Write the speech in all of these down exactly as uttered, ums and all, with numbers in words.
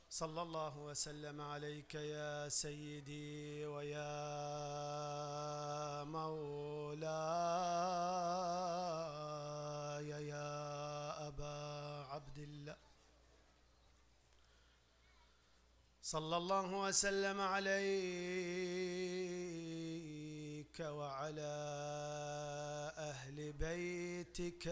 صلى الله وسلم عليك يا سيدي ويا مولاي يا أبا عبد الله. صلى الله وسلم عليك وعلى أهل بيتك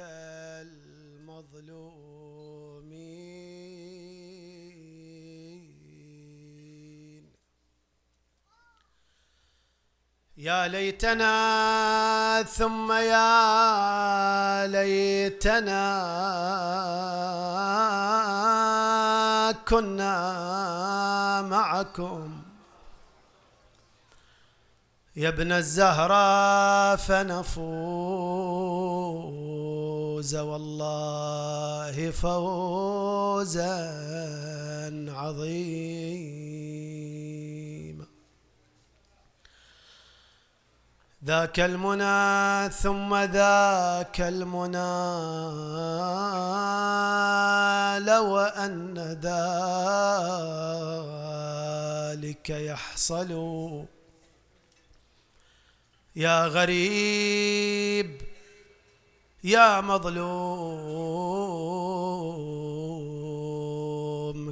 المظلومين. يا ليتنا ثم يا ليتنا كنا معكم يا ابن الزهراء فنفوز والله فوزا عظيما. ذاك المنى ثم ذاك المنى لو أن ذلك يحصل يا غريب يا مظلوم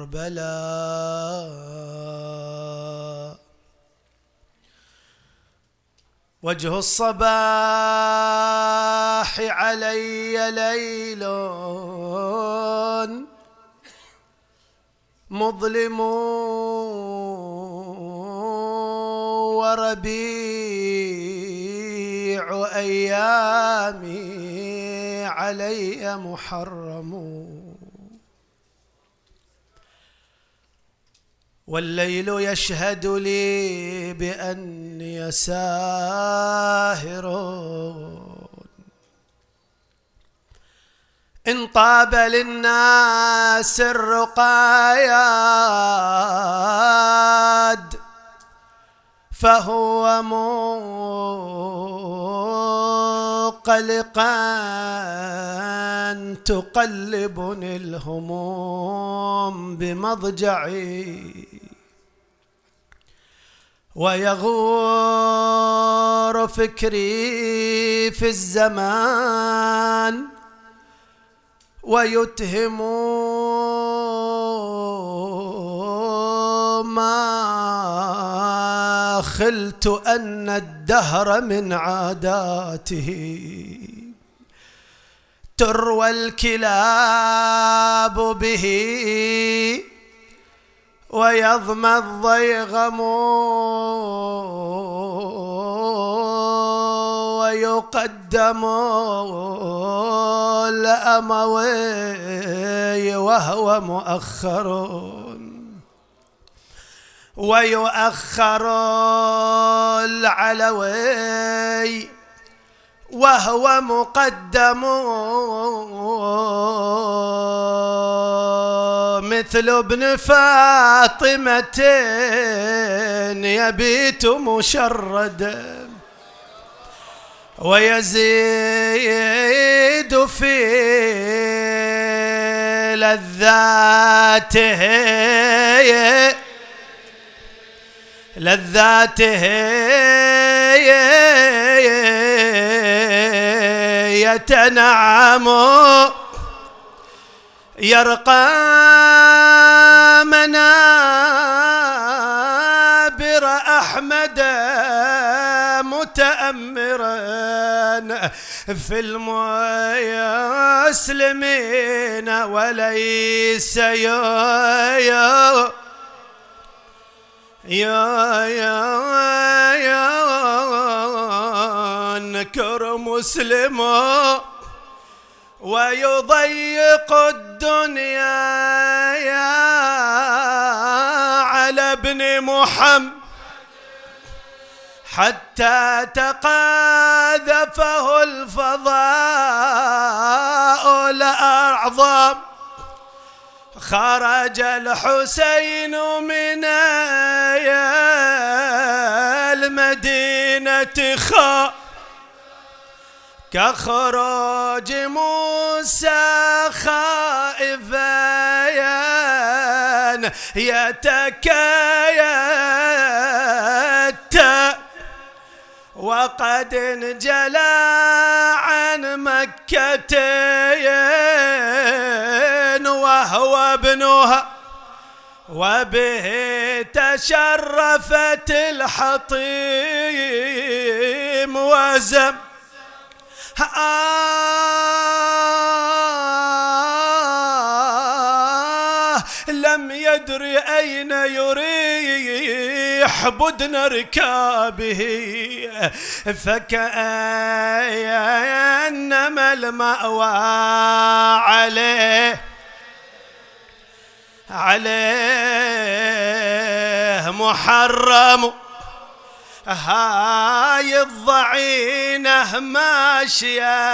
كربلاء. وجه الصباح علي ليل مظلم وربيع أيامي علي محرم والليل يشهد لي بأني ساهر إن طاب للناس الرقاياد فهو مقلقا تقلبني الهموم بمضجعي ويغور فكري في الزمان ويتهم ما خلت أن الدهر من عاداته تروى الكلاب به ويظمى الضيغم ويقدم الأموي وهو مؤخر ويؤخر العلوي وهو مقدم مثل ابن فاطمة يبيت مشردا ويزيد في لذاته لذاته يتنعم يرقى منابر أحمد متأمرا في المسلمين وليس يا يا يا يا يا نكر مسلم ويضيق الدنيا يا على ابن محمد حتى تقاذفه الفضاء الأعظم خرج الحسين من المدينة خا كخروج موسى خائفا يتكيت وقد انجلى عن مكة وهو ابنها وبه تشرفت الحطيم وزم آه لم يدر أين يريح بدن ركابه فكأنما المأوى عليه عليه محرم. هاي الضعينة ماشية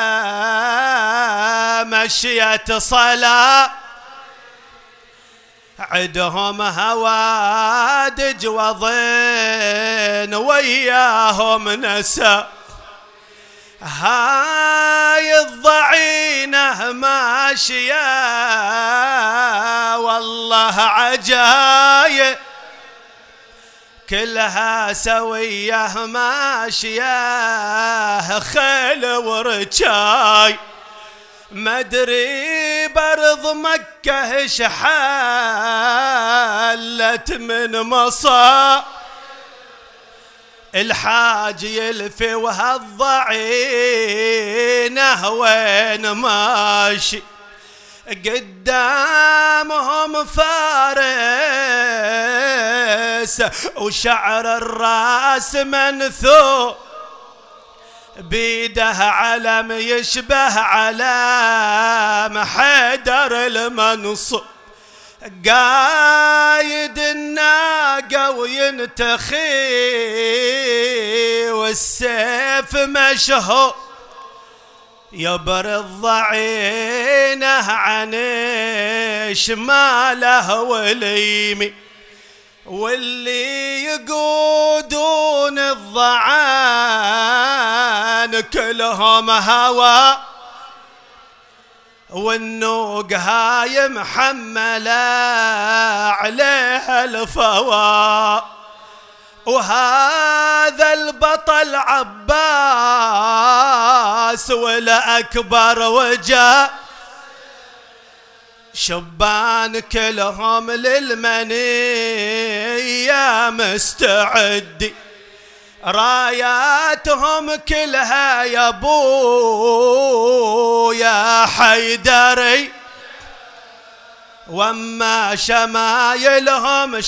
مشية صلاة عدهم هوادج وضين وياهم نسى. هاي الضعينة ماشية والله عجايب كلها سوية ماشية خيل ورجاي مدري برض مكة شحالت من مصا الحاج يلفي وهالضعينه وين ماشي قدامهم فارس وشعر الراس منثور بيده علم يشبه علم حيدر المنصور قايد الناقة وينتخي والسيف مشهور يبرد ضعينه عن شماله واليمين واللي يقودون الضعان كلهم هوى والنوق هاي محملة عليها الفوا وهذا البطل عباس والأكبر وجاء شبان كلهم للمنية مستعد راياتهم كلها يا ابو يا حيدري واما شمايلهم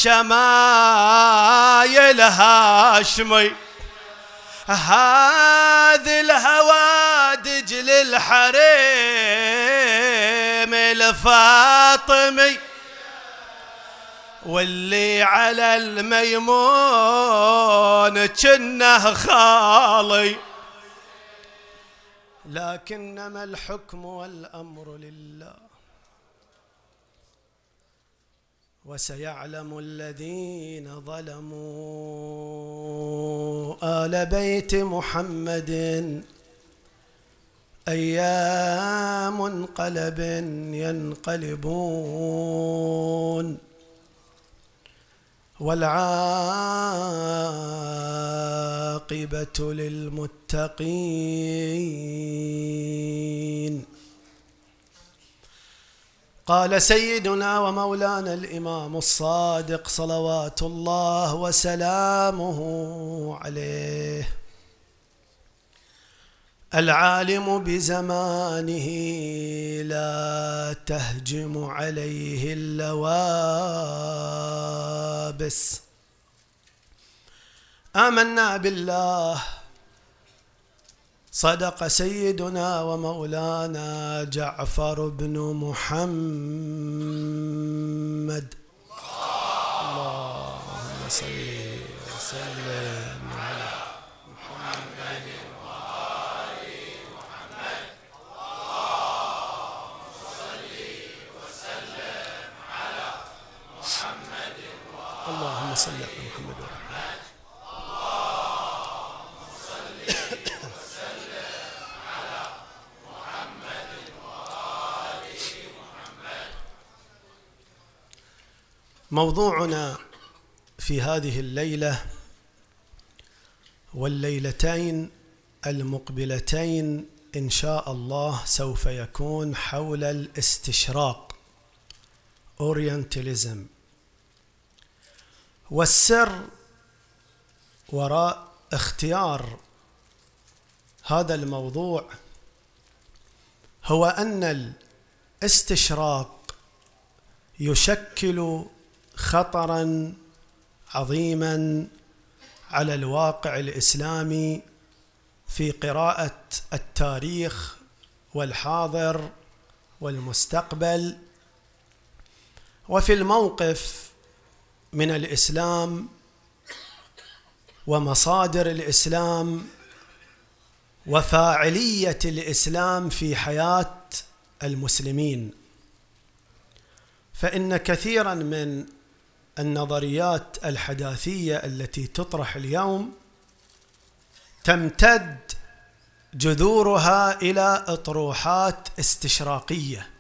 شمايل هاشمي هذه الهوادج للحريم الفاطمي واللي على الميمون كنه خالي لكنما الحكم والأمر لله وسيعلم الذين ظلموا آل بيت محمد أي منقلب ينقلبون والعاقبة للمتقين. قال سيدنا ومولانا الإمام الصادق صلوات الله وسلامه عليه: العالم بزمانه لا تهجم عليه اللوابس. آمنا بالله، صدق سيدنا ومولانا جعفر بن محمد. اللهم صل وسلم على محمد وآل محمد. اللهم صل وسلم على محمد. اللهم صل على محمد وآل محمد. موضوعنا في هذه الليلة والليلتين المقبلتين إن شاء الله سوف يكون حول الاستشراق Orientalism، والسر وراء اختيار هذا الموضوع هو أن الاستشراق يشكل خطراً عظيماً على الواقع الإسلامي في قراءة التاريخ والحاضر والمستقبل، وفي الموقف من الإسلام ومصادر الإسلام وفاعلية الإسلام في حياة المسلمين. فإن كثيراً من النظريات الحداثية التي تطرح اليوم تمتد جذورها إلى أطروحات استشراقية،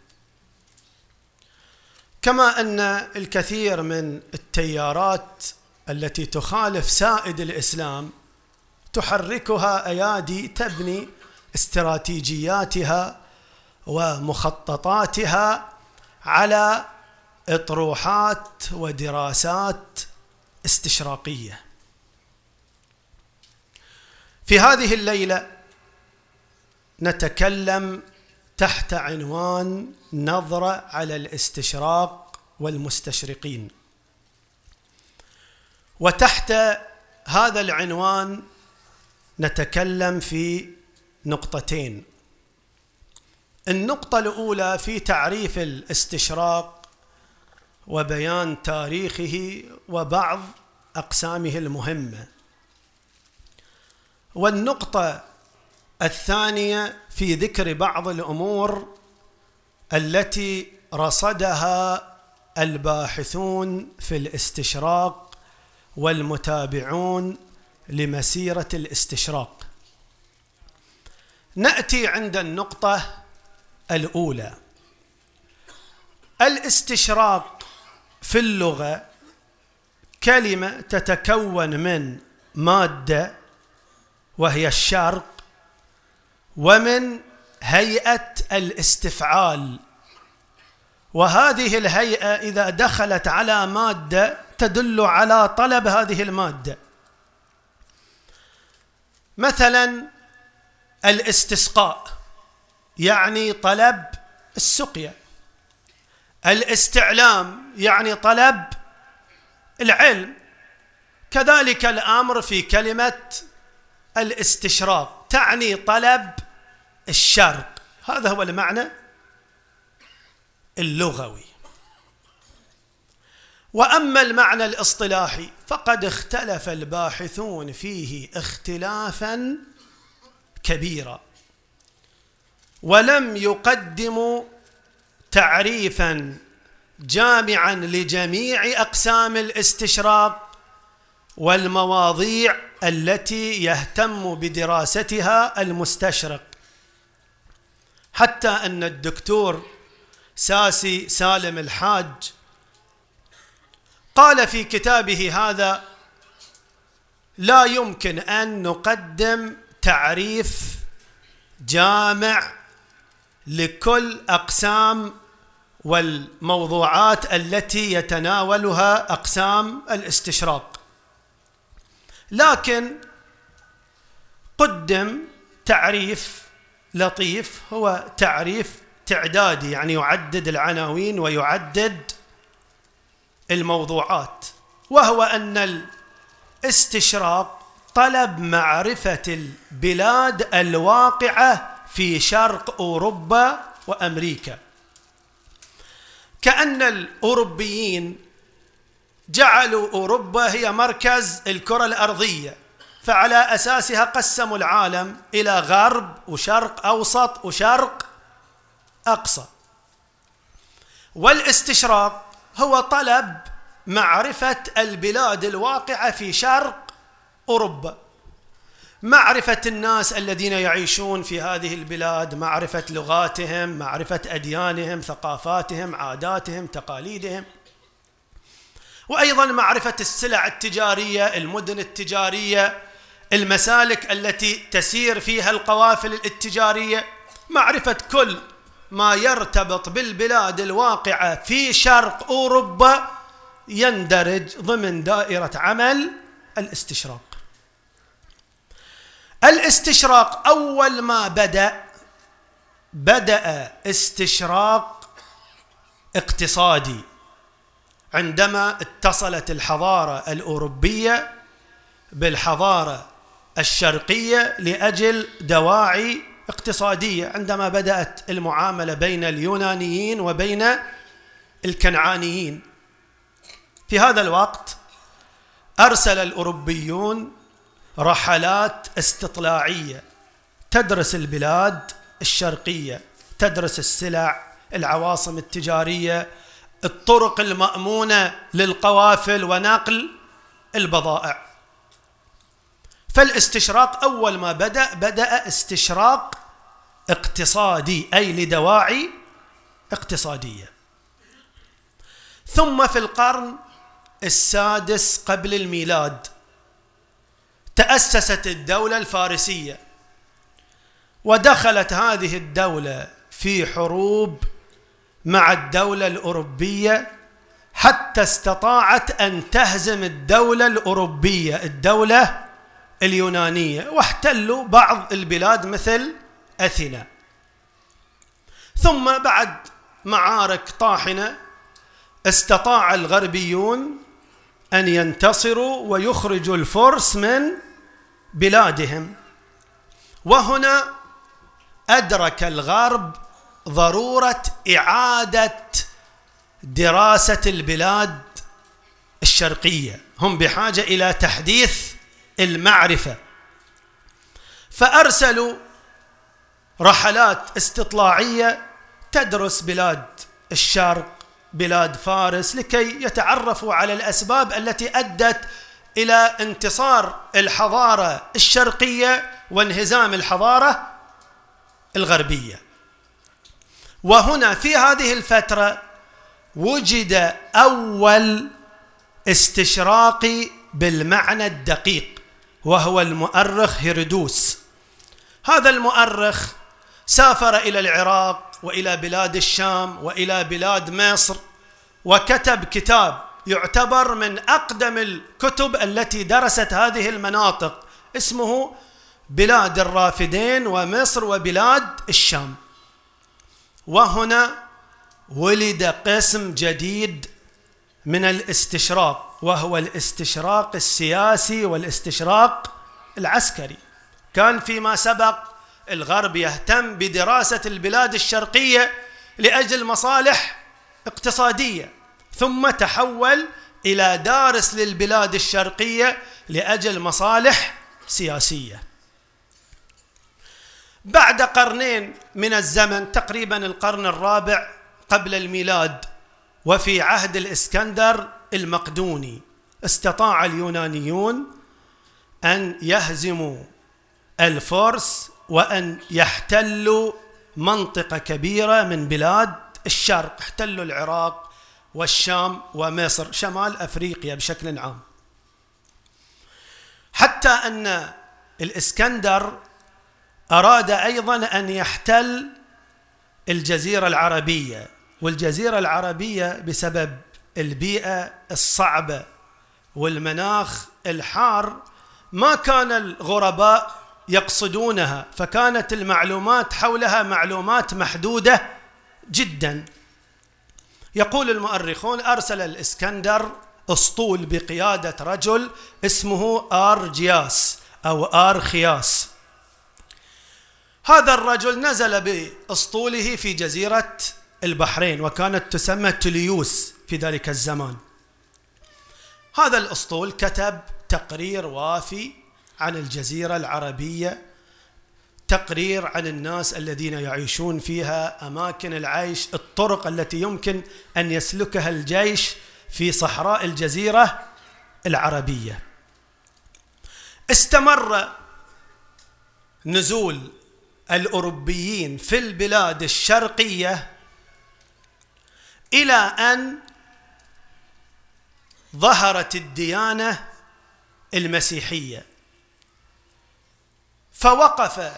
كما أن الكثير من التيارات التي تخالف سائد الإسلام تحركها أيادي تبني استراتيجياتها ومخططاتها على أطروحات ودراسات استشراقية. في هذه الليلة نتكلم تحت عنوان نظرة على الاستشراق والمستشرقين، وتحت هذا العنوان نتكلم في نقطتين. النقطة الأولى في تعريف الاستشراق وبيان تاريخه وبعض أقسامه المهمة، والنقطة الثانية في ذكر بعض الأمور التي رصدها الباحثون في الاستشراق والمتابعون لمسيرة الاستشراق. نأتي عند النقطة الأولى. الاستشراق في اللغة كلمة تتكون من مادة وهي الشرق، ومن هيئة الاستفعال، وهذه الهيئة إذا دخلت على مادة تدل على طلب هذه المادة. مثلا الاستسقاء يعني طلب السقيا، الاستعلام يعني طلب العلم، كذلك الأمر في كلمة الاستشراق تعني طلب الشرق. هذا هو المعنى اللغوي. وأما المعنى الاصطلاحي فقد اختلف الباحثون فيه اختلافا كبيرا، ولم يقدموا تعريفا جامعا لجميع أقسام الاستشراق والمواضيع التي يهتم بدراستها المستشرق، حتى أن الدكتور ساسي سالم الحاج قال في كتابه هذا: لا يمكن أن نقدم تعريف جامع لكل أقسام والموضوعات التي يتناولها أقسام الاستشراق، لكن قدم تعريف لطيف هو تعريف تعدادي، يعني يعدد العناوين ويعدد الموضوعات، وهو أن الاستشراق طلب معرفة البلاد الواقعة في شرق أوروبا وأمريكا، كأن الأوروبيين جعلوا أوروبا هي مركز الكرة الأرضية، فعلى أساسها قسموا العالم إلى غرب وشرق أوسط وشرق أقصى. والاستشراق هو طلب معرفة البلاد الواقعة في شرق أوروبا، معرفة الناس الذين يعيشون في هذه البلاد، معرفة لغاتهم، معرفة أديانهم، ثقافاتهم، عاداتهم، تقاليدهم. وأيضا معرفة السلع التجارية، المدن التجارية، المسالك التي تسير فيها القوافل التجارية، معرفة كل ما يرتبط بالبلاد الواقعة في شرق أوروبا يندرج ضمن دائرة عمل الاستشراق. الاستشراق أول ما بدأ بدأ استشراق اقتصادي عندما اتصلت الحضارة الأوروبية بالحضارة الشرقية لأجل دواعي اقتصادية، عندما بدأت المعاملة بين اليونانيين وبين الكنعانيين. في هذا الوقت أرسل الأوروبيون رحلات استطلاعية تدرس البلاد الشرقية، تدرس السلع، العواصم التجارية، الطرق المأمونة للقوافل ونقل البضائع. فالاستشراق أول ما بدأ بدأ استشراق اقتصادي، أي لدواعي اقتصادية. ثم في القرن السادس قبل الميلاد تأسست الدولة الفارسية، ودخلت هذه الدولة في حروب مع الدولة الأوروبية حتى استطاعت أن تهزم الدولة الأوروبية الدولة اليونانية، واحتلوا بعض البلاد مثل أثينا. ثم بعد معارك طاحنة استطاع الغربيون أن ينتصروا ويخرجوا الفرس من بلادهم. وهنا أدرك الغرب ضرورة إعادة دراسة البلاد الشرقية، هم بحاجة إلى تحديث المعرفة، فأرسلوا رحلات استطلاعية تدرس بلاد الشرق، بلاد فارس، لكي يتعرفوا على الأسباب التي أدت إلى انتصار الحضارة الشرقية وانهزام الحضارة الغربية. وهنا في هذه الفترة وجد أول استشراقي بالمعنى الدقيق، وهو المؤرخ هيرودوس. هذا المؤرخ سافر إلى العراق وإلى بلاد الشام وإلى بلاد مصر، وكتب كتاب يعتبر من أقدم الكتب التي درست هذه المناطق، اسمه بلاد الرافدين ومصر وبلاد الشام. وهنا ولد قسم جديد من الاستشراق، وهو الاستشراق السياسي والاستشراق العسكري. كان فيما سبق الغرب يهتم بدراسة البلاد الشرقية لأجل مصالح اقتصادية، ثم تحول إلى دارس للبلاد الشرقية لأجل مصالح سياسية. بعد قرنين من الزمن، تقريبا القرن الرابع قبل الميلاد، وفي عهد الإسكندر المقدوني، استطاع اليونانيون أن يهزموا الفرس وأن يحتلوا منطقة كبيرة من بلاد الشرق، احتلوا العراق والشام ومصر، شمال أفريقيا بشكل عام، حتى أن الإسكندر أراد أيضا أن يحتل الجزيرة العربية. والجزيرة العربية بسبب البيئة الصعبة والمناخ الحار ما كان الغرباء يقصدونها، فكانت المعلومات حولها معلومات محدودة جدا. يقول المؤرخون أرسل الإسكندر أسطول بقيادة رجل اسمه أرجياس أو أرخياس. هذا الرجل نزل بأسطوله في جزيرة البحرين، وكانت تسمى توليوس في ذلك الزمان. هذا الأسطول كتب تقرير وافي عن الجزيرة العربية، تقرير عن الناس الذين يعيشون فيها، أماكن العيش، الطرق التي يمكن أن يسلكها الجيش في صحراء الجزيرة العربية. استمر نزول الأوروبيين في البلاد الشرقية إلى أن ظهرت الديانة المسيحية، فوقف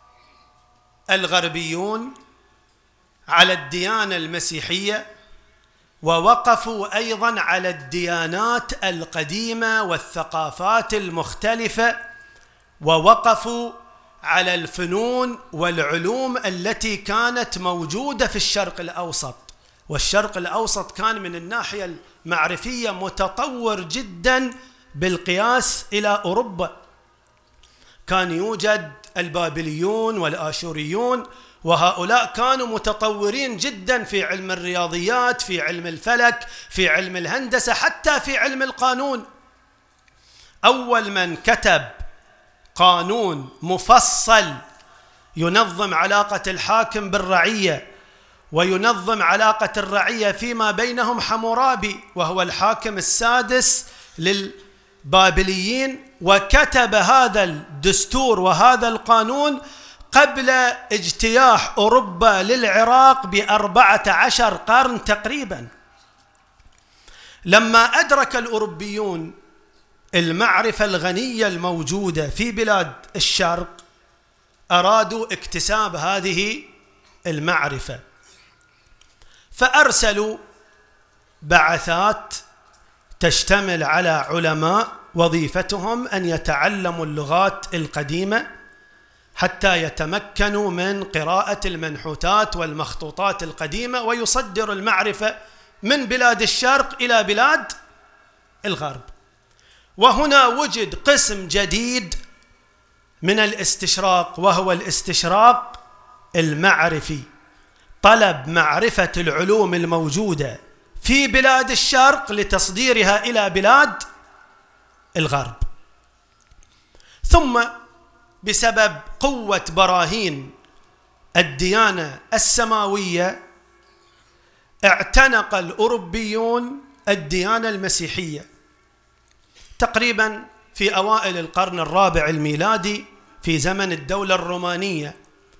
الغربيون على الديانة المسيحية، ووقفوا أيضا على الديانات القديمة والثقافات المختلفة، ووقفوا على الفنون والعلوم التي كانت موجودة في الشرق الأوسط. والشرق الأوسط كان من الناحية المعرفية متطور جدا بالقياس إلى أوروبا. كان يوجد البابليون والآشوريون، وهؤلاء كانوا متطورين جدا في علم الرياضيات، في علم الفلك، في علم الهندسة، حتى في علم القانون. أول من كتب قانون مفصل ينظم علاقة الحاكم بالرعية وينظم علاقة الرعية فيما بينهم حمورابي، وهو الحاكم السادس للبابليين، وكتب هذا الدستور وهذا القانون قبل اجتياح أوروبا للعراق بأربعة عشر قرن تقريبا. لما أدرك الأوروبيون المعرفة الغنية الموجودة في بلاد الشرق، أرادوا اكتساب هذه المعرفة، فأرسلوا بعثات تشتمل على علماء وظيفتهم أن يتعلموا اللغات القديمة حتى يتمكنوا من قراءة المنحوتات والمخطوطات القديمة، ويصدروا المعرفة من بلاد الشرق إلى بلاد الغرب. وهنا وجد قسم جديد من الاستشراق، وهو الاستشراق المعرفي، طلب معرفة العلوم الموجودة في بلاد الشرق لتصديرها إلى بلاد الغرب. ثم بسبب قوة براهين الديانة السماوية اعتنق الأوروبيون الديانة المسيحية. تقريبا في أوائل القرن الرابع الميلادي، في زمن الدولة الرومانية،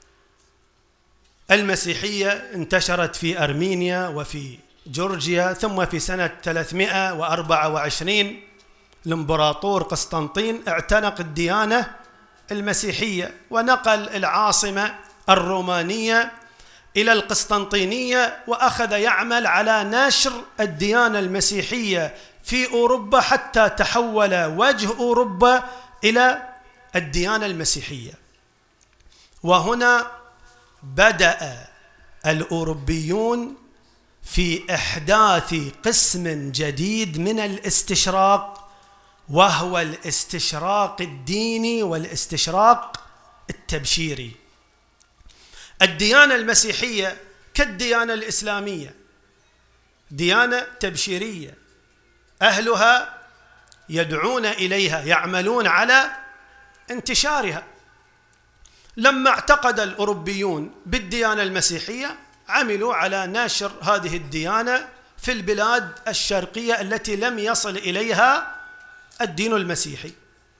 المسيحية انتشرت في أرمينيا وفي جورجيا. ثم في سنة ثلاثمائة وأربعة وعشرين الإمبراطور قسطنطين اعتنق الديانة المسيحية، ونقل العاصمة الرومانية إلى القسطنطينية، وأخذ يعمل على نشر الديانة المسيحية في أوروبا حتى تحول وجه أوروبا إلى الديانة المسيحية. وهنا بدأ الأوروبيون في إحداث قسم جديد من الاستشراق، وهو الاستشراق الديني والاستشراق التبشيري. الديانة المسيحية كالديانة الإسلامية ديانة تبشيرية، أهلها يدعون إليها، يعملون على انتشارها. لما اعتقد الأوروبيون بالديانة المسيحية عملوا على نشر هذه الديانة في البلاد الشرقية التي لم يصل إليها الدين المسيحي،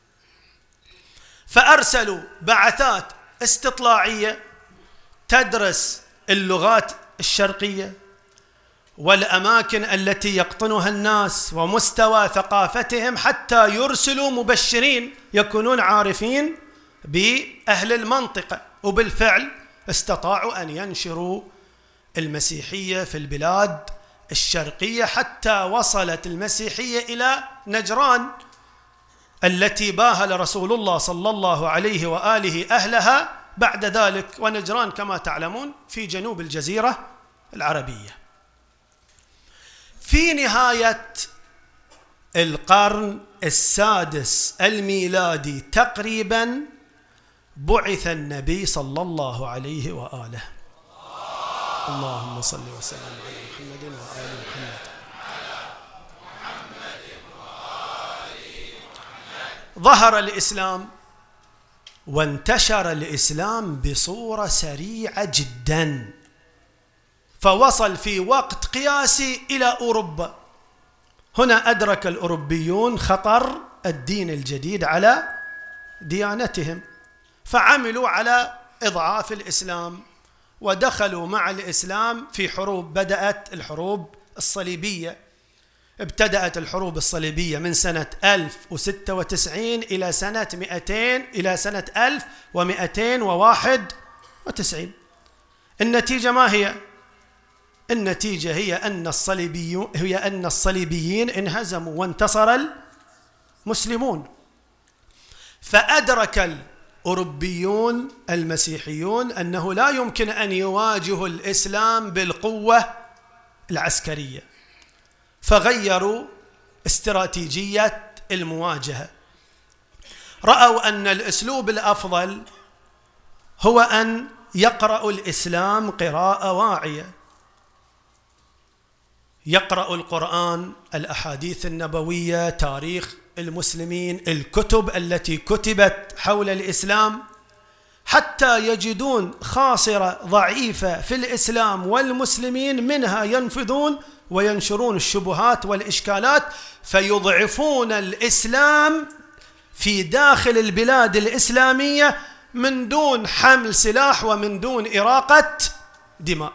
فأرسلوا بعثات استطلاعية تدرس اللغات الشرقية والأماكن التي يقطنها الناس ومستوى ثقافتهم، حتى يرسلوا مبشرين يكونون عارفين بأهل المنطقة. وبالفعل استطاعوا أن ينشروا المسيحية في البلاد الشرقية، حتى وصلت المسيحية إلى نجران التي باهل رسول الله صلى الله عليه وآله أهلها بعد ذلك. ونجران كما تعلمون في جنوب الجزيرة العربية. في نهاية القرن السادس الميلادي تقريبا بعث النبي صلى الله عليه وآله. اللهم صل وسلم على محمد وآل محمد. ظهر الإسلام وانتشر الإسلام بصورة سريعة جدا، فوصل في وقت قياسي إلى أوروبا. هنا أدرك الأوروبيون خطر الدين الجديد على ديانتهم، فعملوا على إضعاف الإسلام، ودخلوا مع الإسلام في حروب. بدأت الحروب الصليبية ابتدأت الحروب الصليبية من سنة ألف وستة وتسعين إلى سنة مئتين إلى سنة ألف ومئتين وواحد وتسعين. النتيجة ما هي؟ النتيجة هي أن الصليبيون هي أن الصليبيين انهزموا وانتصر المسلمون. فأدرك الأوروبيون المسيحيون أنه لا يمكن أن يواجهوا الإسلام بالقوة العسكرية، فغيروا استراتيجية المواجهة. رأوا أن الأسلوب الأفضل هو أن يقرأوا الإسلام قراءة واعية، يقرأ القرآن، الأحاديث النبوية، تاريخ المسلمين، الكتب التي كتبت حول الإسلام، حتى يجدون خاصرة ضعيفة في الإسلام والمسلمين، منها ينفذون وينشرون الشبهات والإشكالات، فيضعفون الإسلام في داخل البلاد الإسلامية من دون حمل سلاح ومن دون إراقة دماء.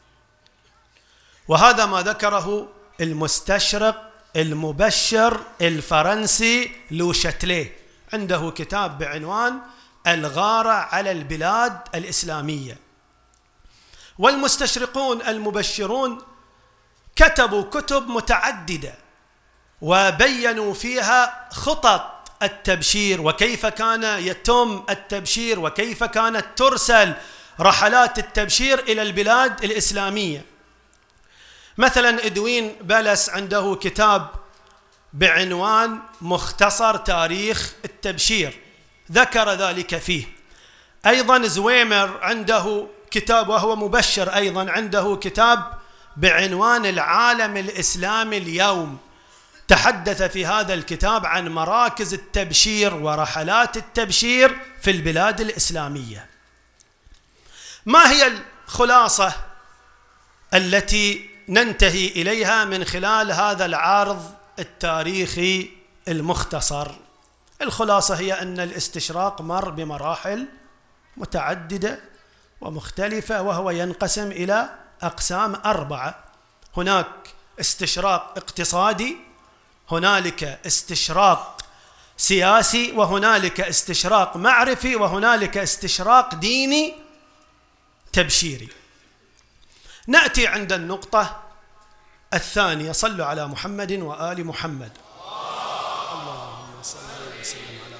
وهذا ما ذكره المستشرق المبشر الفرنسي لو شاتليه، عنده كتاب بعنوان الغارة على البلاد الإسلامية. والمستشرقون المبشرون كتبوا كتب متعددة وبينوا فيها خطط التبشير، وكيف كان يتم التبشير، وكيف كانت ترسل رحلات التبشير إلى البلاد الإسلامية. مثلا إدوين بلس عنده كتاب بعنوان مختصر تاريخ التبشير، ذكر ذلك فيه. أيضا زويمر عنده كتاب وهو مبشر أيضا، عنده كتاب بعنوان العالم الإسلامي اليوم، تحدث في هذا الكتاب عن مراكز التبشير ورحلات التبشير في البلاد الإسلامية. ما هي الخلاصة التي ننتهي إليها من خلال هذا العرض التاريخي المختصر؟ الخلاصة هي أن الاستشراق مر بمراحل متعددة ومختلفة، وهو ينقسم إلى أقسام أربعة. هناك استشراق اقتصادي، هنالك استشراق سياسي، وهنالك استشراق معرفي، وهنالك استشراق ديني تبشيري. نأتي عند النقطة الثانية. صلوا على محمد وآل محمد. اللهم صل وسلم على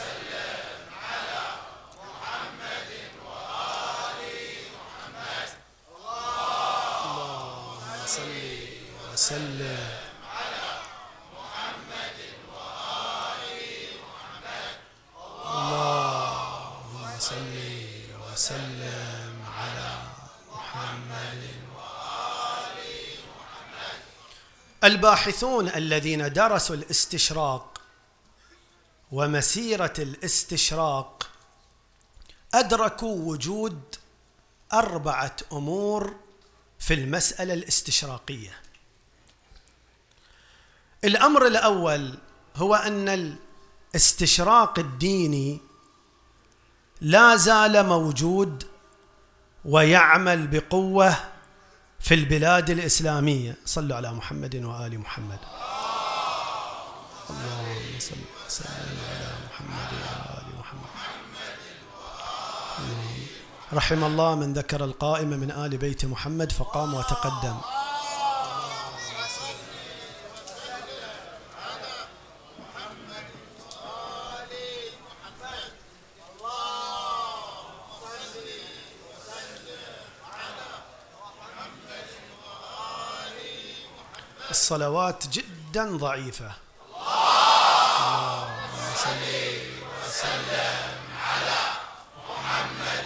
محمد وآل محمد. اللهم صل وسلم على محمد وآل محمد. اللهم صل وسلم على محمد. الباحثون الذين درسوا الاستشراق ومسيرة الاستشراق أدركوا وجود أربعة أمور في المسألة الاستشراقية. الأمر الأول هو أن الاستشراق الديني لا زال موجود ويعمل بقوة في البلاد الإسلامية. صلوا على محمد وآل محمد. اللهم صل وسلم على محمد وآل محمد. رحم الله من ذكر القائمة من آل بيت محمد فقام وتقدم. الصلوات جدا ضعيفة. اللهم صل وسلم على محمد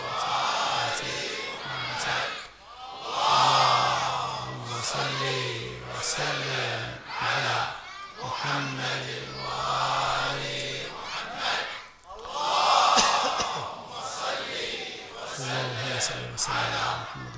اللهم صل وسلم على محمد وآل محمد. اللهم صل وسلم على محمد.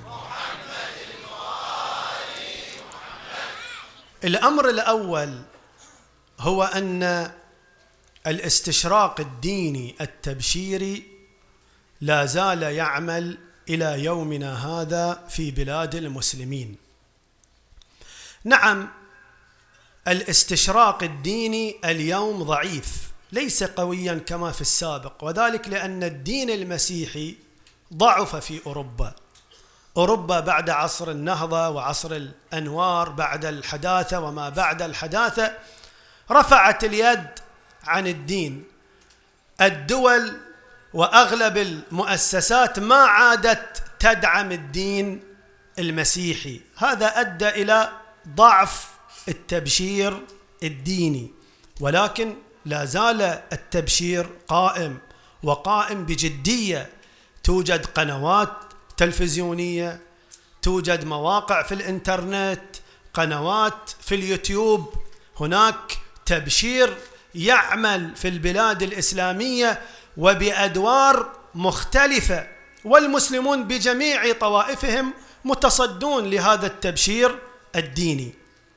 الأمر الأول هو أن الاستشراق الديني التبشيري لا زال يعمل إلى يومنا هذا في بلاد المسلمين. نعم، الاستشراق الديني اليوم ضعيف، ليس قويا كما في السابق، وذلك لأن الدين المسيحي ضعف في أوروبا. أوروبا بعد عصر النهضة وعصر الأنوار، بعد الحداثة وما بعد الحداثة، رفعت اليد عن الدين. الدول وأغلب المؤسسات ما عادت تدعم الدين المسيحي، هذا أدى إلى ضعف التبشير الديني، ولكن لا زال التبشير قائم وقائم بجدية. توجد قنوات تلفزيونية، توجد مواقع في الإنترنت، قنوات في اليوتيوب، هناك تبشير يعمل في البلاد الإسلامية وبأدوار مختلفة، والمسلمون بجميع طوائفهم متصدون لهذا التبشير الديني.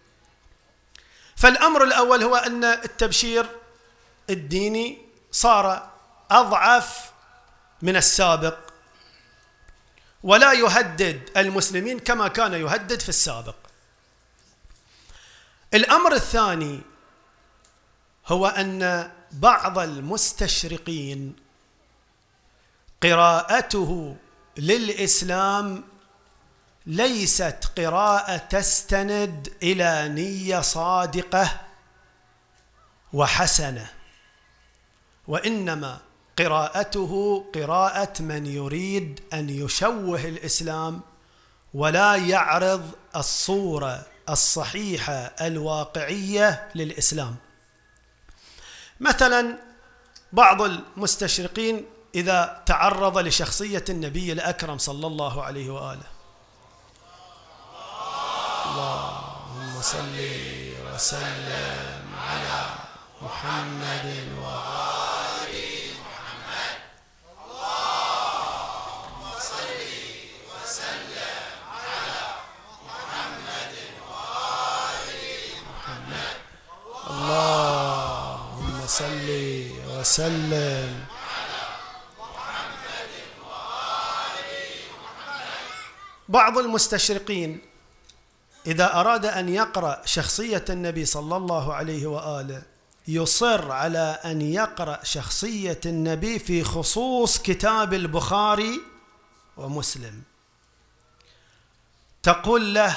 فالأمر الأول هو أن التبشير الديني صار أضعف من السابق، ولا يهدد المسلمين كما كان يهدد في السابق. الأمر الثاني هو أن بعض المستشرقين قراءته للإسلام ليست قراءة تستند إلى نية صادقة وحسنة، وإنما قراءته قراءة من يريد أن يشوه الإسلام ولا يعرض الصورة الصحيحة الواقعية للإسلام. مثلا بعض المستشرقين إذا تعرض لشخصية النبي الأكرم صلى الله عليه وآله، اللهم صل وسلم على محمد وآل محمد، اللهم صل وسلم على محمد وآل محمد، اللهم صل وسلم على محمد وآل محمد. بعض المستشرقين إذا أراد أن يقرأ شخصية النبي صلى الله عليه وآله يصر على أن يقرأ شخصية النبي في خصوص كتاب البخاري ومسلم. تقول له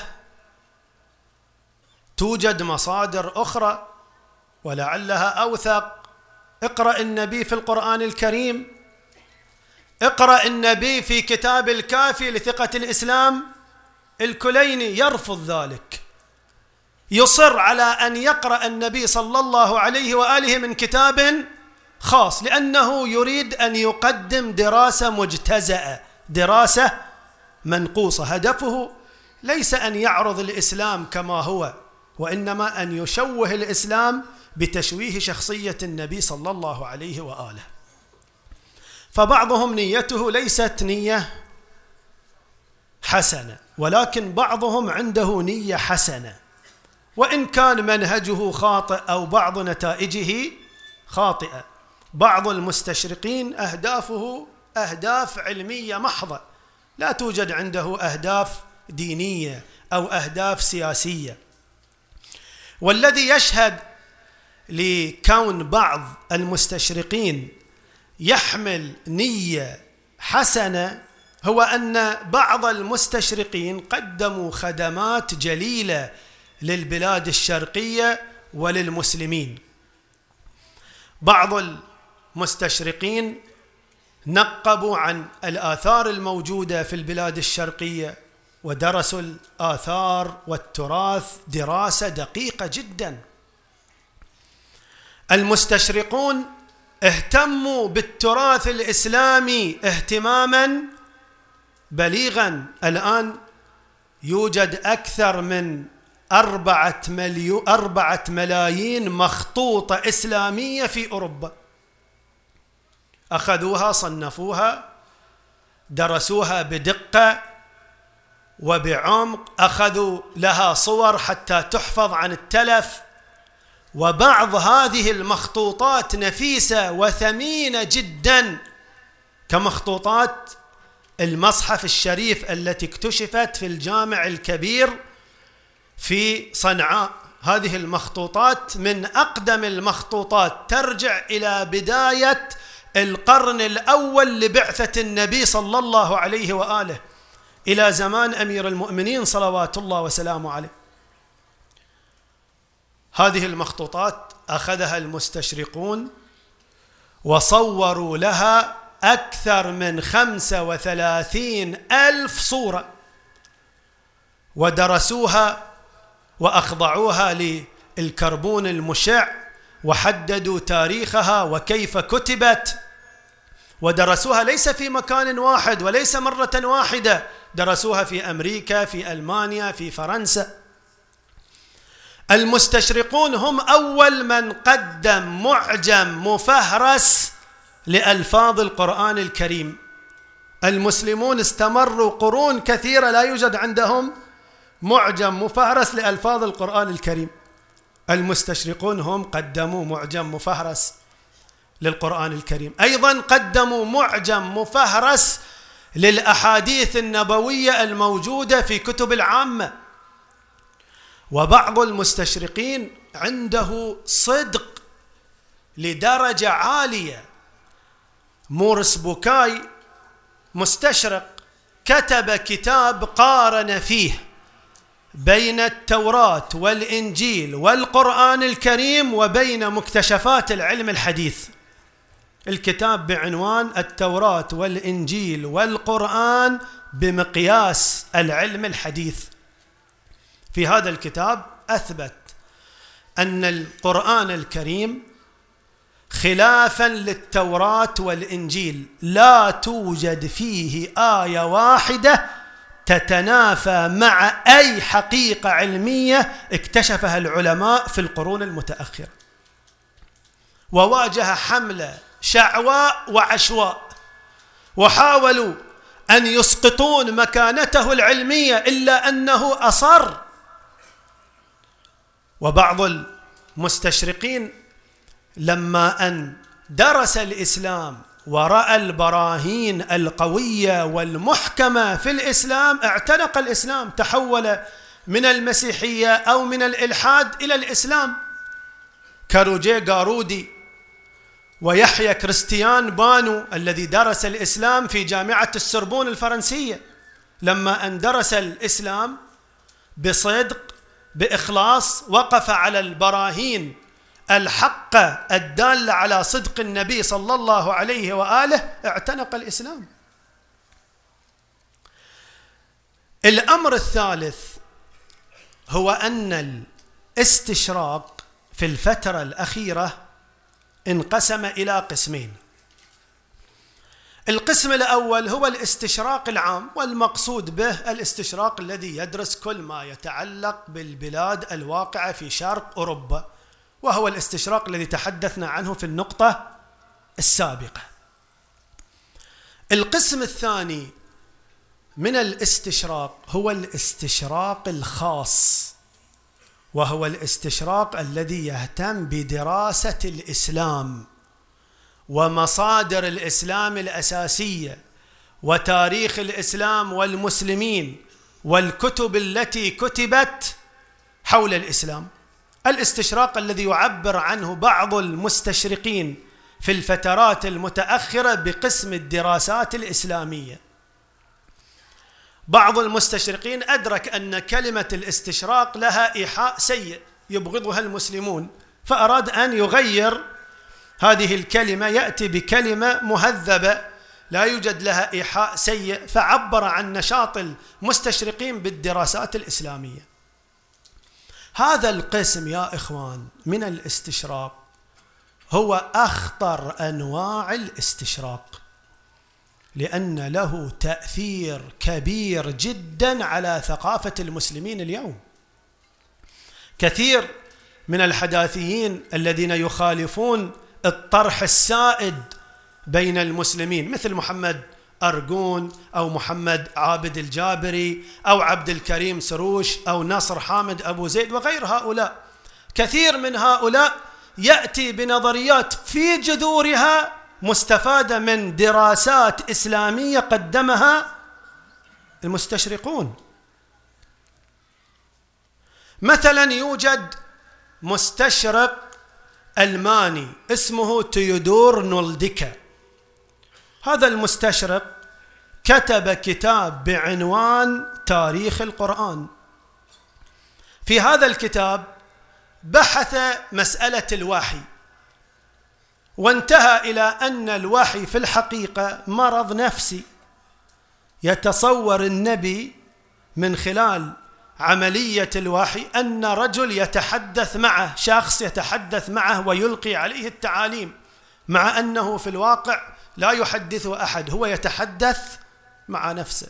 توجد مصادر أخرى ولعلها أوثق، اقرأ النبي في القرآن الكريم، اقرأ النبي في كتاب الكافي لثقة الإسلام الكليني. يرفض ذلك، يصر على أن يقرأ النبي صلى الله عليه وآله من كتاب خاص، لأنه يريد أن يقدم دراسة مجتزأة، دراسة منقوصة. هدفه ليس أن يعرض الإسلام كما هو، وإنما أن يشوه الإسلام بتشويه شخصية النبي صلى الله عليه وآله. فبعضهم نيته ليست نية حسنة، ولكن بعضهم عنده نية حسنة، وإن كان منهجه خاطئ أو بعض نتائجه خاطئة. بعض المستشرقين أهدافه أهداف علمية محضة، لا توجد عنده أهداف دينية أو أهداف سياسية. والذي يشهد لكون بعض المستشرقين يحمل نية حسنة هو أن بعض المستشرقين قدموا خدمات جليلة للبلاد الشرقية وللمسلمين. بعض المستشرقين نقبوا عن الآثار الموجودة في البلاد الشرقية ودرسوا الآثار والتراث دراسة دقيقة جدا. المستشرقون اهتموا بالتراث الإسلامي اهتماما بليغا. الآن يوجد أكثر من أربعة, مليو أربعة ملايين مخطوطة إسلامية في أوروبا، أخذوها صنفوها درسوها بدقة وبعمق، أخذوا لها صور حتى تحفظ عن التلف. وبعض هذه المخطوطات نفيسة وثمينة جدا كمخطوطات المصحف الشريف التي اكتشفت في الجامع الكبير في صنعاء هذه المخطوطات من أقدم المخطوطات، ترجع إلى بداية القرن الأول لبعثة النبي صلى الله عليه وآله، إلى زمان أمير المؤمنين صلوات الله وسلامه عليه. هذه المخطوطات أخذها المستشرقون وصوروا لها أكثر من خمسة وثلاثين ألف صورة، ودرسوها وأخضعوها للكربون المشع، وحددوا تاريخها وكيف كتبت، ودرسوها ليس في مكان واحد وليس مرة واحدة، درسوها في أمريكا، في ألمانيا، في فرنسا. المستشرقون هم أول من قدم معجم مفهرس لألفاظ القرآن الكريم. المسلمون استمروا قرون كثيرة لا يوجد عندهم معجم مفهرس لألفاظ القرآن الكريم. المستشرقون هم قدموا معجم مفهرس للقرآن الكريم. أيضا قدموا معجم مفهرس للأحاديث النبوية الموجودة في كتب العامة. وبعض المستشرقين عنده صدق لدرجة عالية. مورس بوكاي مستشرق كتب كتاب قارن فيه بين التوراة والإنجيل والقرآن الكريم وبين مكتشفات العلم الحديث. الكتاب بعنوان التوراة والإنجيل والقرآن بمقياس العلم الحديث. في هذا الكتاب أثبت أن القرآن الكريم خلافا للتوراة والإنجيل لا توجد فيه آية واحدة تتنافى مع أي حقيقة علمية اكتشفها العلماء في القرون المتأخرة. وواجه حملة شعواء وعشواء، وحاولوا أن يسقطون مكانته العلمية، إلا أنه أصر. وبعض المستشرقين لما أن درس الإسلام ورأى البراهين القوية والمحكمة في الإسلام اعتنق الإسلام، تحول من المسيحية أو من الإلحاد إلى الإسلام، كروجيه غارودي ويحيى كريستيان بانو الذي درس الإسلام في جامعة السوربون الفرنسية. لما أن درس الإسلام بصدق بإخلاص وقف على البراهين الحقة الدالة على صدق النبي صلى الله عليه وآله اعتنق الإسلام. الأمر الثالث هو أن الاستشراق في الفترة الأخيرة انقسم إلى قسمين. القسم الأول هو الاستشراق العام، والمقصود به الاستشراق الذي يدرس كل ما يتعلق بالبلاد الواقعة في شرق أوروبا، وهو الاستشراق الذي تحدثنا عنه في النقطة السابقة. القسم الثاني من الاستشراق هو الاستشراق الخاص، وهو الاستشراق الذي يهتم بدراسة الإسلام ومصادر الإسلام الأساسية وتاريخ الإسلام والمسلمين والكتب التي كتبت حول الإسلام. الاستشراق الذي يعبر عنه بعض المستشرقين في الفترات المتأخرة بقسم الدراسات الإسلامية. بعض المستشرقين أدرك أن كلمة الاستشراق لها إيحاء سيء يبغضها المسلمون، فأراد أن يغير هذه الكلمة، يأتي بكلمة مهذبة لا يوجد لها إيحاء سيء، فعبر عن نشاط المستشرقين بالدراسات الإسلامية. هذا القسم يا إخوان من الاستشراق هو أخطر أنواع الاستشراق، لأن له تأثير كبير جدا على ثقافة المسلمين اليوم. كثير من الحداثيين الذين يخالفون الطرح السائد بين المسلمين مثل محمد أرجون أو محمد عابد الجابري أو عبد الكريم سروش أو نصر حامد أبو زيد وغير هؤلاء، كثير من هؤلاء يأتي بنظريات في جذورها مستفادة من دراسات إسلامية قدمها المستشرقون. مثلا يوجد مستشرق ألماني اسمه تيودور نولديكا. هذا المستشرق كتب كتاب بعنوان تاريخ القرآن. في هذا الكتاب بحث مسألة الوحي، وانتهى إلى أن الوحي في الحقيقة مرض نفسي. يتصور النبي من خلال عملية الوحي أن رجل يتحدث معه، شخص يتحدث معه ويلقي عليه التعاليم، مع أنه في الواقع لا يحدثه أحد، هو يتحدث مع نفسه.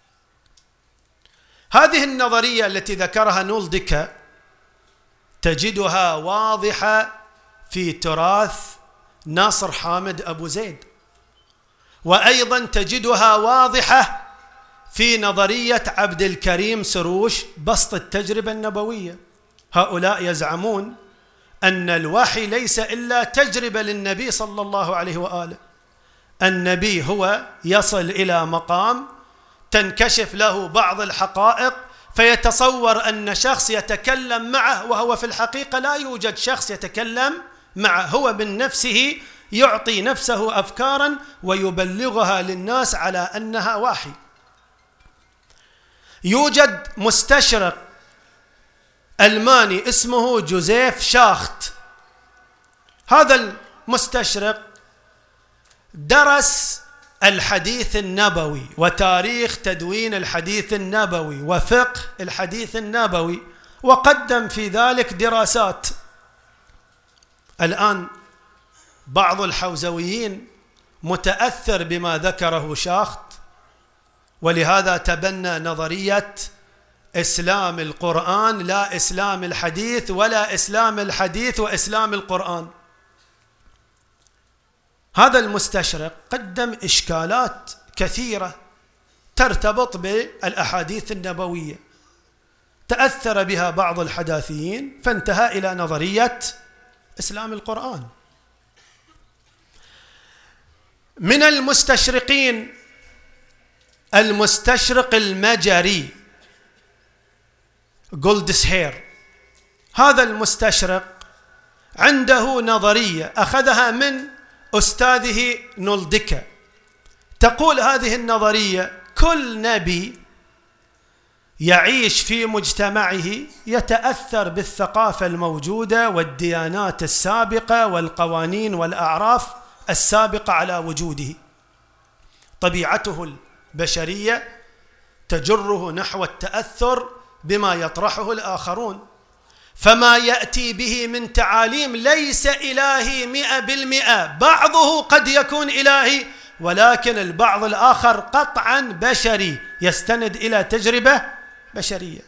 هذه النظرية التي ذكرها نولديكا تجدها واضحة في تراث ناصر حامد أبو زيد، وأيضا تجدها واضحة في نظرية عبد الكريم سروش بسط التجربة النبوية. هؤلاء يزعمون أن الوحي ليس إلا تجربة للنبي صلى الله عليه وآله. النبي هو يصل إلى مقام تنكشف له بعض الحقائق فيتصور أن شخص يتكلم معه، وهو في الحقيقة لا يوجد شخص يتكلم معه، هو من نفسه يعطي نفسه أفكارا ويبلغها للناس على أنها وحي. يوجد مستشرق ألماني اسمه جوزيف شاخت. هذا المستشرق درس الحديث النبوي وتاريخ تدوين الحديث النبوي وفقه الحديث النبوي، وقدم في ذلك دراسات. الآن بعض الحوزويين متأثر بما ذكره شاخت، ولهذا تبنى نظرية إسلام القرآن لا إسلام الحديث، ولا إسلام الحديث وإسلام القرآن. هذا المستشرق قدم إشكالات كثيرة ترتبط بالأحاديث النبوية، تأثر بها بعض الحداثيين فانتهى إلى نظرية إسلام القرآن. من المستشرقين المستشرق المجري جولدسهير. هذا المستشرق عنده نظرية أخذها من أستاذه نولديكا. تقول هذه النظرية كل نبي يعيش في مجتمعه يتأثر بالثقافة الموجودة والديانات السابقة والقوانين والأعراف السابقة على وجوده. طبيعته البشرية تجره نحو التأثر بما يطرحه الآخرون، فما يأتي به من تعاليم ليس إلهي مئة بالمئة، بعضه قد يكون إلهي ولكن البعض الآخر قطعا بشري يستند إلى تجربة بشرية.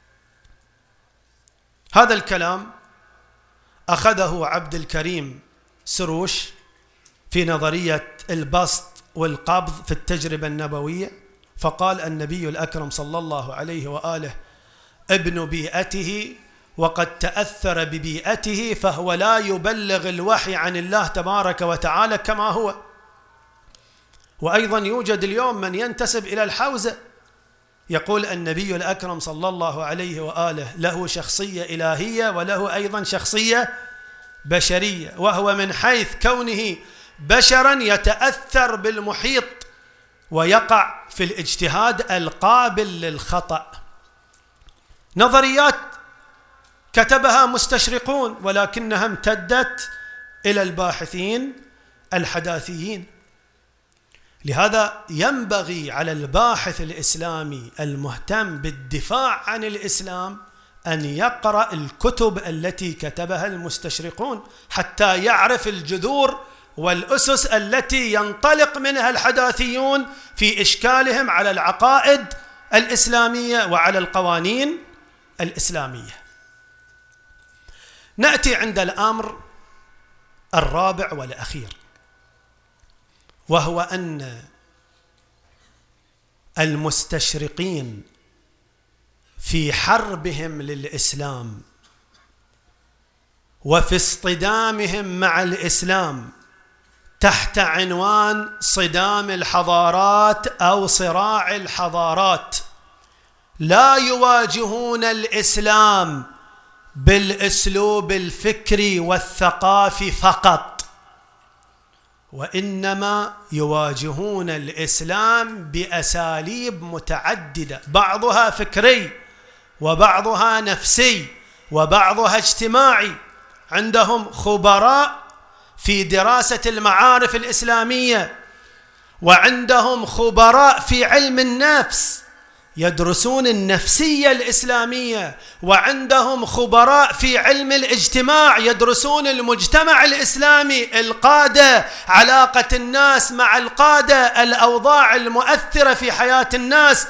هذا الكلام أخذه عبد الكريم سروش في نظرية البسط والقبض في التجربة النبوية، فقال النبي الأكرم صلى الله عليه وآله ابن بيئته وقد تأثر ببيئته، فهو لا يبلغ الوحي عن الله تبارك وتعالى كما هو. وأيضا يوجد اليوم من ينتسب إلى الحوزة يقول النبي الأكرم صلى الله عليه وآله له شخصية إلهية وله أيضا شخصية بشرية، وهو من حيث كونه بشرا يتأثر بالمحيط ويقع في الاجتهاد القابل للخطأ. نظريات كتبها مستشرقون ولكنها امتدت إلى الباحثين الحداثيين. لهذا ينبغي على الباحث الإسلامي المهتم بالدفاع عن الإسلام أن يقرأ الكتب التي كتبها المستشرقون حتى يعرف الجذور والأسس التي ينطلق منها الحداثيون في إشكالهم على العقائد الإسلامية وعلى القوانين الإسلامية. نأتي عند الأمر الرابع والأخير، وهو أن المستشرقين في حربهم للإسلام وفي اصطدامهم مع الإسلام تحت عنوان صدام الحضارات أو صراع الحضارات لا يواجهون الإسلام بالأسلوب الفكري والثقافي فقط، وإنما يواجهون الإسلام بأساليب متعددة، بعضها فكري وبعضها نفسي وبعضها اجتماعي. عندهم خبراء في دراسة المعارف الإسلامية، وعندهم خبراء في علم النفس يدرسون النفسية الإسلامية، وعندهم خبراء في علم الاجتماع يدرسون المجتمع الإسلامي، القادة، علاقة الناس مع القادة، الأوضاع المؤثرة في حياة الناس.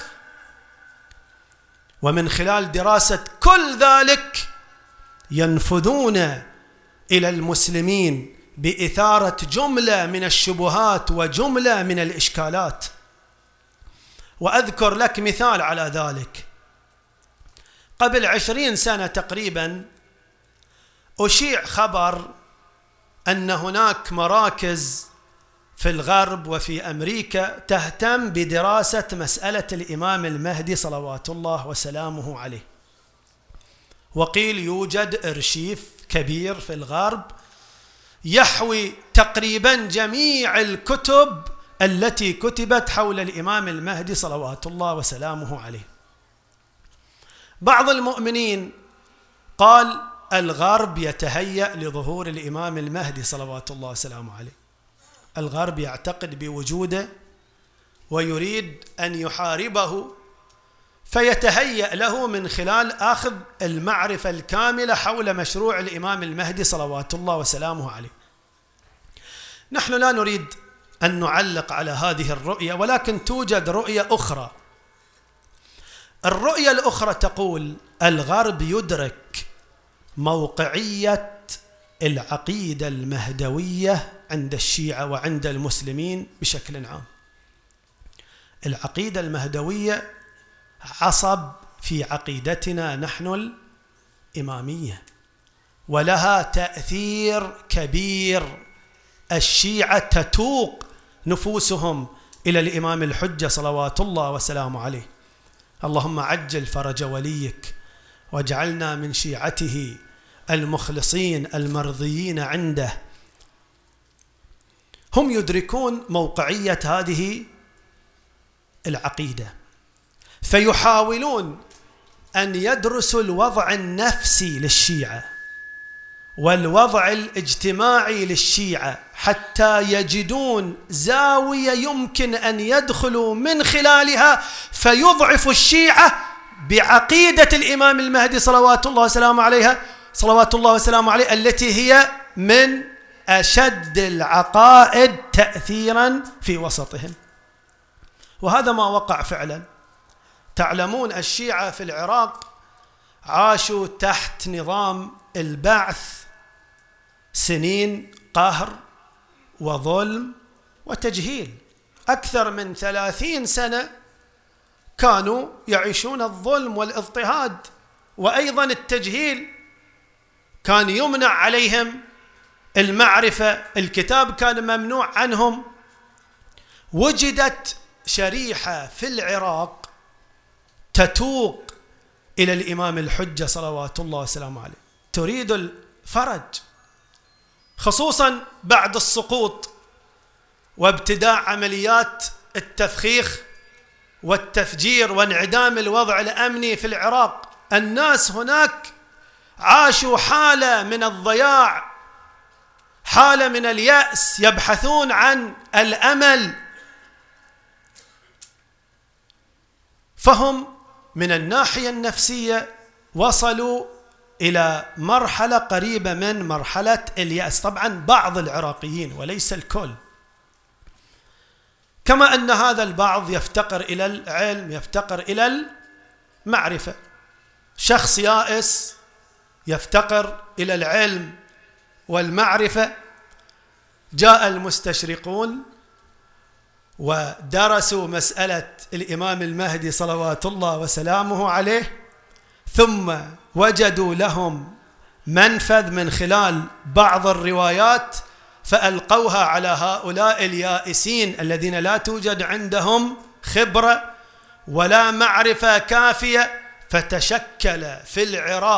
ومن خلال دراسة كل ذلك ينفذون إلى المسلمين بإثارة جملة من الشبهات وجملة من الإشكالات. وأذكر لك مثال على ذلك. قبل عشرين سنة تقريبا أشيع خبر أن هناك مراكز في الغرب وفي أمريكا تهتم بدراسة مسألة الإمام المهدي صلوات الله وسلامه عليه، وقيل يوجد أرشيف كبير في الغرب يحوي تقريبا جميع الكتب التي كتبت حول الإمام المهدي صلوات الله وسلامه عليه. بعض المؤمنين قال الغرب يتهيأ لظهور الإمام المهدي صلوات الله وسلامه عليه، الغرب يعتقد بوجوده ويريد أن يحاربه، فيتهيأ له من خلال أخذ المعرفة الكاملة حول مشروع الإمام المهدي صلوات الله وسلامه عليه. نحن لا نريد أن نعلق على هذه الرؤية، ولكن توجد رؤية أخرى. الرؤية الأخرى تقول الغرب يدرك موقعية العقيدة المهدوية عند الشيعة وعند المسلمين بشكل عام. العقيدة المهدوية عصب في عقيدتنا نحن الإمامية، ولها تأثير كبير. الشيعة تتوق نفوسهم إلى الإمام الحجة صلوات الله وسلامه عليه. اللهم عجل فرج وليك واجعلنا من شيعته المخلصين المرضيين عنده. هم يدركون موقعية هذه العقيدة، فيحاولون أن يدرسوا الوضع النفسي للشيعة والوضع الاجتماعي للشيعة حتى يجدون زاوية يمكن أن يدخلوا من خلالها فيضعفوا الشيعة بعقيدة الإمام المهدي صلوات الله وسلامه عليها صلوات الله وسلامه عليه، التي هي من أشد العقائد تأثيرا في وسطهم. وهذا ما وقع فعلا. تعلمون الشيعة في العراق عاشوا تحت نظام البعث سنين قهر وظلم وتجهيل. أكثر من ثلاثين سنة كانوا يعيشون الظلم والاضطهاد وأيضا التجهيل، كان يمنع عليهم المعرفة، الكتاب كان ممنوع عنهم. وجدت شريحة في العراق تتوق إلى الإمام الحجة صلوات الله وسلامه عليه، تريد الفرج، خصوصا بعد السقوط وابتداء عمليات التفخيخ والتفجير وانعدام الوضع الأمني في العراق. الناس هناك عاشوا حالة من الضياع، حالة من اليأس، يبحثون عن الأمل. فهم من الناحية النفسية وصلوا إلى مرحلة قريبة من مرحلة اليأس، طبعا بعض العراقيين وليس الكل. كما أن هذا البعض يفتقر إلى العلم، يفتقر إلى المعرفة. شخص يائس يفتقر إلى العلم والمعرفة. جاء المستشرقون ودرسوا مسألة الإمام المهدي صلوات الله وسلامه عليه، ثم وجدوا لهم منفذ من خلال بعض الروايات فألقوها على هؤلاء اليائسين الذين لا توجد عندهم خبرة ولا معرفة كافية، فتشكل في العراق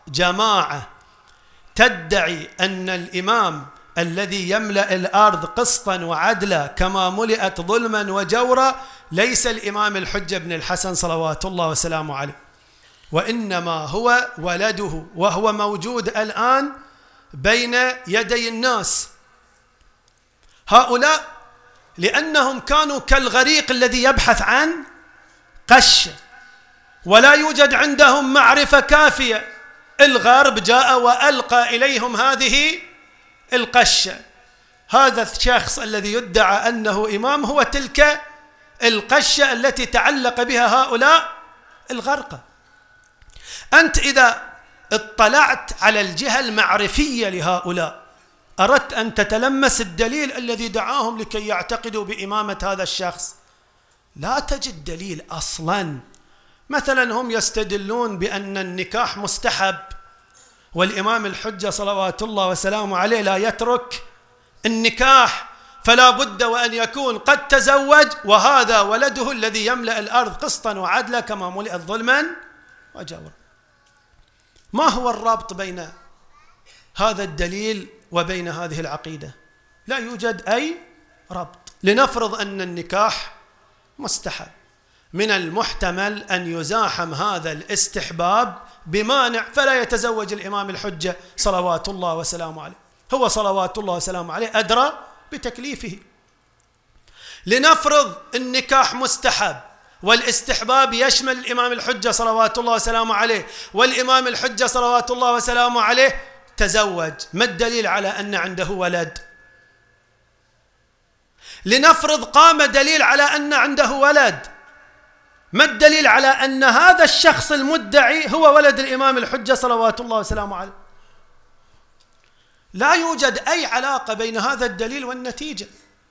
جماعة تدعي أن الإمام الذي يملأ الأرض قسطا وعدلا كما ملئت ظلما وجورا ليس الإمام الحجة بن الحسن صلوات الله وسلامه عليه، وإنما هو ولده، وهو موجود الآن بين يدي الناس. هؤلاء لأنهم كانوا كالغريق الذي يبحث عن قشة، ولا يوجد عندهم معرفة كافية. الغرب جاء وألقى إليهم هذه القشة. هذا الشخص الذي يدعى أنه إمام هو تلك القشة التي تعلق بها هؤلاء الغرقى. أنت إذا اطلعت على الجهة المعرفية لهؤلاء أردت أن تتلمس الدليل الذي دعاهم لكي يعتقدوا بإمامة هذا الشخص، لا تجد دليل أصلا. مثلا هم يستدلون بأن النكاح مستحب، والإمام الحجة صلوات الله وسلامه عليه لا يترك النكاح، فلا بد وأن يكون قد تزوج وهذا ولده الذي يملأ الأرض قسطا وعدلا كما ملئت ظلما وجورا. ما هو الرابط بين هذا الدليل وبين هذه العقيدة؟ لا يوجد أي ربط. لنفرض أن النكاح مستحب، من المحتمل أن يزاحم هذا الاستحباب بمانع فلا يتزوج الإمام الحجة صلوات الله وسلامه عليه، هو صلوات الله وسلامه عليه أدرى بتكليفه. لنفرض النكاح مستحب والاستحباب يشمل الإمام الحجة صلوات الله وسلامه عليه، والإمام الحجة صلوات الله وسلامه عليه تزوج، ما الدليل على أن عنده ولد؟ لنفرض قام دليل على أن عنده ولد، ما الدليل على أن هذا الشخص المدعي هو ولد الإمام الحجة صلوات الله وسلامه عليه؟ لا يوجد أي علاقة بين هذا الدليل والنتيجة.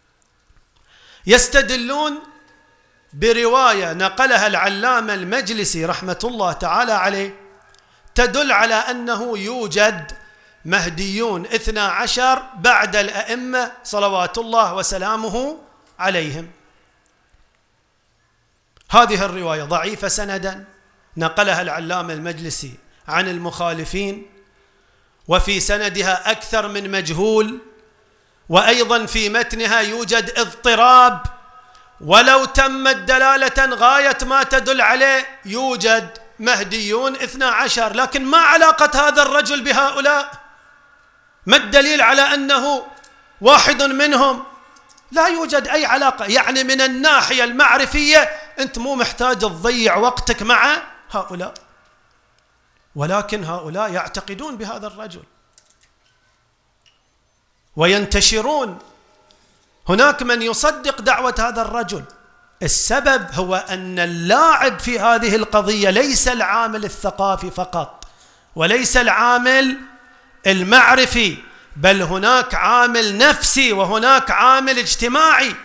يستدلون برواية نقلها العلامة المجلسي رحمة الله تعالى عليه تدل على أنه يوجد مهديون اثنا عشر بعد الأئمة صلوات الله وسلامه عليهم. هذه الرواية ضعيفة سندا، نقلها العلامة المجلسي عن المخالفين، وفي سندها أكثر من مجهول، وأيضا في متنها يوجد اضطراب، ولو تمت دلالة غاية ما تدل عليه يوجد مهديون اثنا عشر، لكن ما علاقة هذا الرجل بهؤلاء؟ ما الدليل على أنه واحد منهم؟ لا يوجد أي علاقة. يعني من الناحية المعرفية أنت مو محتاج تضيع وقتك مع هؤلاء، ولكن هؤلاء يعتقدون بهذا الرجل وينتشرون. هناك من يصدق دعوة هذا الرجل. السبب هو أن اللاعب في هذه القضية ليس العامل الثقافي فقط، وليس العامل المعرفي، بل هناك عامل نفسي وهناك عامل اجتماعي.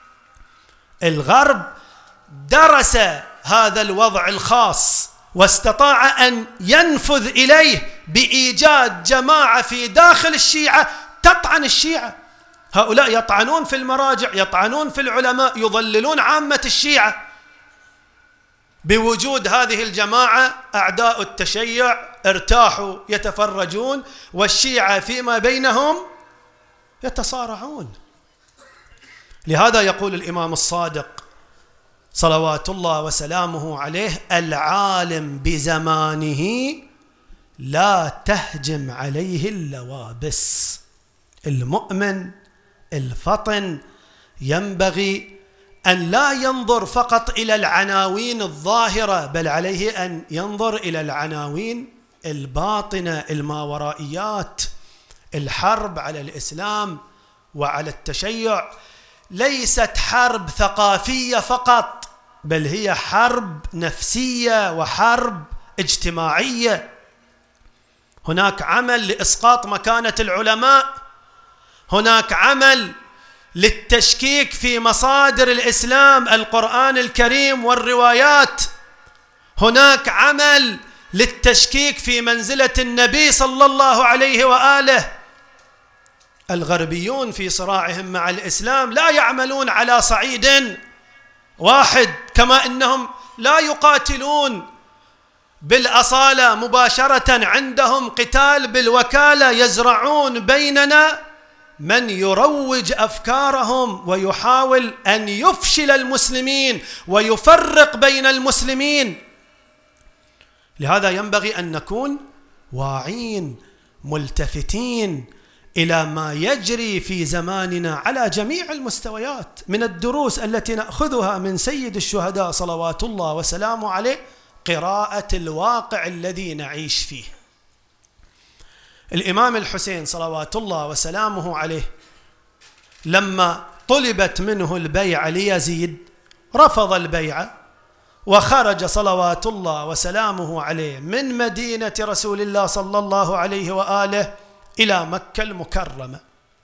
الغرب درس هذا الوضع الخاص واستطاع أن ينفذ إليه بإيجاد جماعة في داخل الشيعة تطعن الشيعة. هؤلاء يطعنون في المراجع، يطعنون في العلماء، يضللون عامة الشيعة. بوجود هذه الجماعة أعداء التشيع ارتاحوا يتفرجون، والشيعة فيما بينهم يتصارعون. لهذا يقول الإمام الصادق صلوات الله وسلامه عليه: العالم بزمانه لا تهجم عليه اللوابس. المؤمن الفطن ينبغي أن لا ينظر فقط إلى العناوين الظاهرة، بل عليه أن ينظر إلى العناوين الباطنة، الماورائيات. الحرب على الإسلام وعلى التشيع ليست حرب ثقافية فقط، بل هي حرب نفسية وحرب اجتماعية. هناك عمل لإسقاط مكانة العلماء، هناك عمل للتشكيك في مصادر الإسلام القرآن الكريم والروايات، هناك عمل للتشكيك في منزلة النبي صلى الله عليه وآله. الغربيون في صراعهم مع الإسلام لا يعملون على صعيد واحد، كما إنهم لا يقاتلون بالأصالة مباشرة، عندهم قتال بالوكالة، يزرعون بيننا من يروج أفكارهم ويحاول أن يفشل المسلمين ويفرق بين المسلمين. لهذا ينبغي أن نكون واعين ملتفتين إلى ما يجري في زماننا على جميع المستويات. من الدروس التي نأخذها من سيد الشهداء صلوات الله وسلامه عليه قراءة الواقع الذي نعيش فيه. الإمام الحسين صلوات الله وسلامه عليه لما طلبت منه البيعة ليزيد رفض البيعة، وخرج صلوات الله وسلامه عليه من مدينة رسول الله صلى الله عليه وآله إلى مكة المكرمة.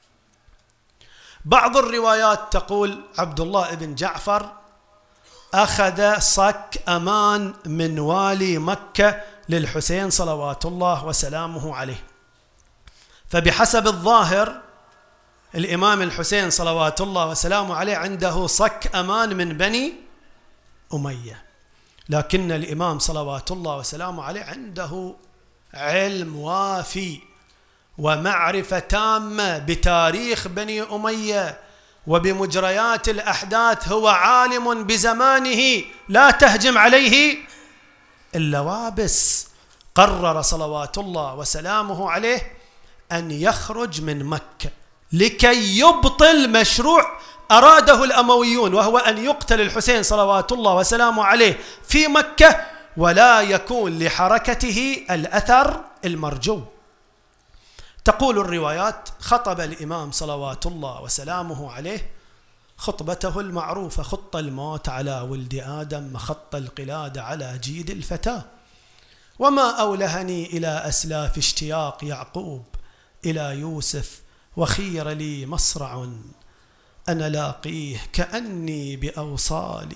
بعض الروايات تقول عبد الله بن جعفر أخذ صك أمان من والي مكة للحسين صلوات الله وسلامه عليه. فبحسب الظاهر الإمام الحسين صلوات الله وسلامه عليه عنده صك أمان من بني أمية، لكن الإمام صلوات الله وسلامه عليه عنده علم وافي ومعرفة تامة بتاريخ بني أمية وبمجريات الأحداث. هو عالم بزمانه لا تهجم عليه اللوابس. قرر صلوات الله وسلامه عليه أن يخرج من مكة لكي يبطل مشروع أراده الأمويون، وهو أن يقتل الحسين صلوات الله وسلامه عليه في مكة ولا يكون لحركته الأثر المرجو. تقول الروايات خطب الإمام صلوات الله وسلامه عليه خطبته المعروفة: خط الموت على ولد آدم، خط القلادة على جيد الفتاة، وما أولهني إلى أسلاف اشتياق يعقوب إلى يوسف، وخير لي مصرع أنا لاقيه كأني بأوصالي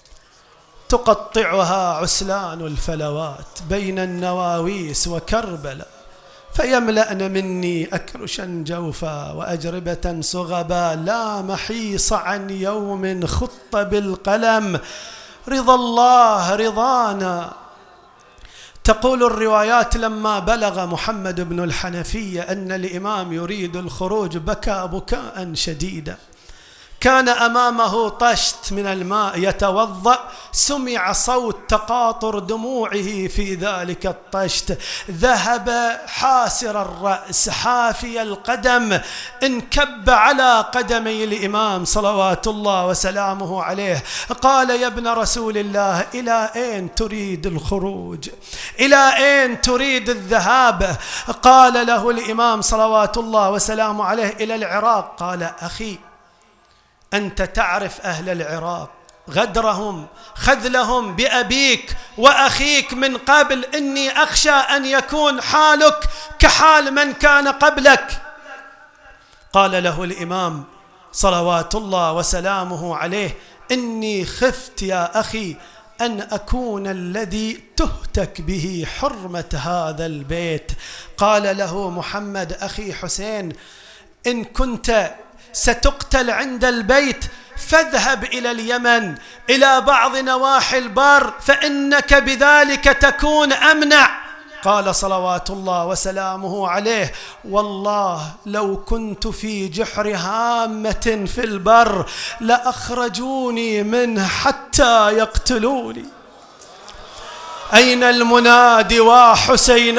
تقطعها عسلان الفلوات بين النواويس وكربلاء، فيملأن مني أكرشا جوفا وأجربة صغبا، لا محيص عن يوم خط بالقلم رضا الله رضانا. تقول الروايات لما بلغ محمد بن الحنفية أن الإمام يريد الخروج بكى بكاء شديدا، كان أمامه طشت من الماء يتوضأ، سمع صوت تقاطر دموعه في ذلك الطشت، ذهب حاسر الرأس حافي القدم، انكب على قدمي الإمام صلوات الله وسلامه عليه، قال: يا ابن رسول الله، إلى أين تريد الخروج؟ إلى أين تريد الذهاب؟ قال له الإمام صلوات الله وسلامه عليه: إلى العراق. قال: أخي، أنت تعرف أهل العراق، غدرهم خذلهم بأبيك وأخيك من قبل، إني أخشى أن يكون حالك كحال من كان قبلك. قال له الإمام صلوات الله وسلامه عليه: إني خفت يا أخي أن أكون الذي تهتك به حرمة هذا البيت. قال له محمد: أخي حسين، إن كنت ستقتل عند البيت فاذهب إلى اليمن إلى بعض نواحي البر، فإنك بذلك تكون أمنع. قال صلوات الله وسلامه عليه: والله لو كنت في جحر هامة في البر لأخرجوني منه حتى يقتلوني. أين المنادي وحسين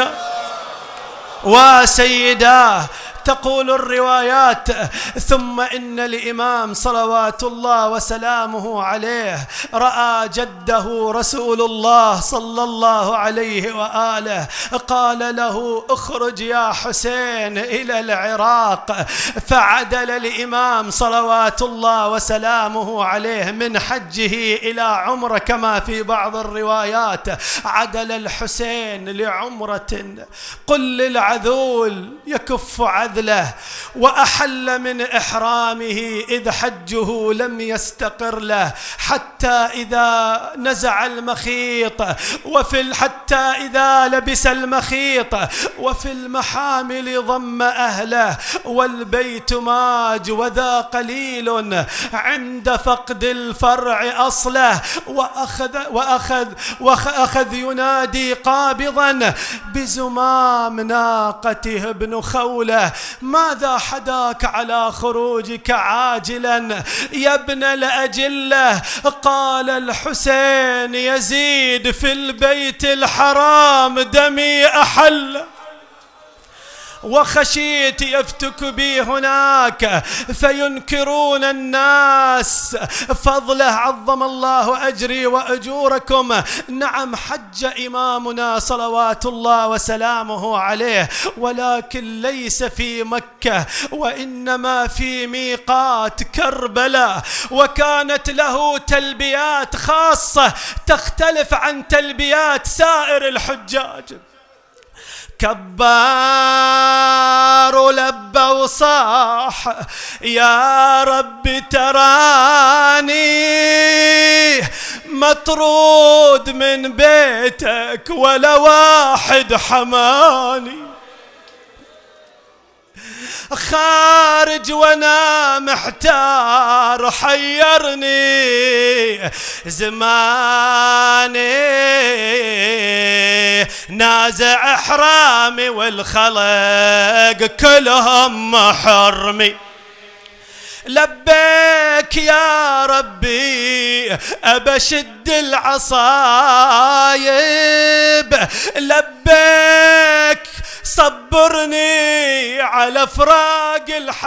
وسيداه؟ تقول الروايات: ثم إن الإمام صلوات الله وسلامه عليه رأى جده رسول الله صلى الله عليه وآله، قال له: اخرج يا حسين إلى العراق. فعدل الإمام صلوات الله وسلامه عليه من حجه إلى عمره، كما في بعض الروايات عدل الحسين لعمرة. قل للعذول يكف عذاب عذله، وأحل من إحرامه إذ حجه لم يستقر له، حتى إذا نزع المخيط وفي حتى إذا لبس المخيط وفي المحامل ضم أهله، والبيت ماج وذا قليل عند فقد الفرع أصله، وأخذ وأخذ وأخذ ينادي قابضا بزمام ناقته ابن خوله: ماذا حداك على خروجك عاجلا يا ابن الأجلة؟ قال: الحسين يزيد في البيت الحرام دمي أحل، وخشيت يفتك بي هناك فينكرون الناس فضله عظم الله أجري وأجوركم. نعم حج إمامنا صلوات الله وسلامه عليه، ولكن ليس في مكة وإنما في ميقات كربلاء، وكانت له تلبيات خاصة تختلف عن تلبيات سائر الحجاج. كبار لبى وصاح: يا رب تراني مطرود من بيتك ولا واحد حماني، خارج وانا محتار حيرني زماني، نازع احرامي والخلق كلهم محرمي. لبيك يا ربي أبشد العصايب، لبيك صبرني على فراق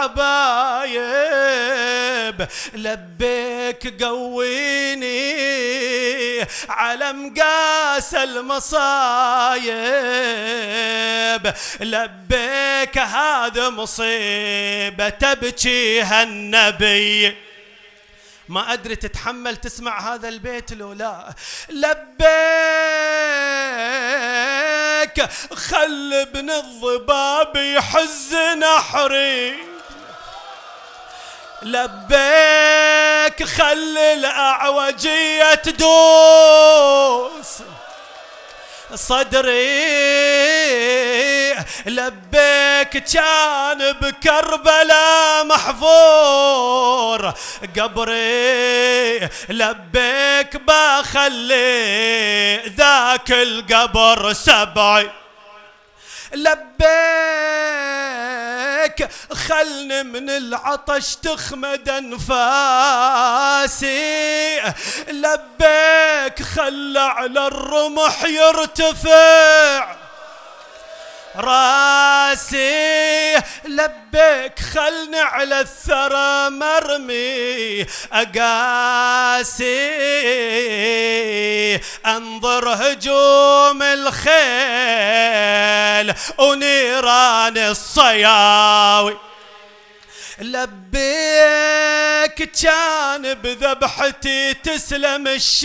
الحبايب، لبيك قويني على مقاس المصايب، لبيك هذا مصيبة تبكيها النبي. ما أدري تتحمل تسمع هذا البيت لو لا. لبيك خل ابن الضباب يحز نحري، لبيك خل الأعوجية تدوس صدري، لبيك كان بكربلاء محفور قبري، لبيك بخلي ذاك القبر سبعي، لبيك خلني من العطش تخمد انفاسي، لبيك خل على الرمح يرتفع راسي، لبيك خلني على الثرى مرمي أقاسي، انظر هجوم الخيل ونيران الصياوي، لبيك كان بذبحتي تسلم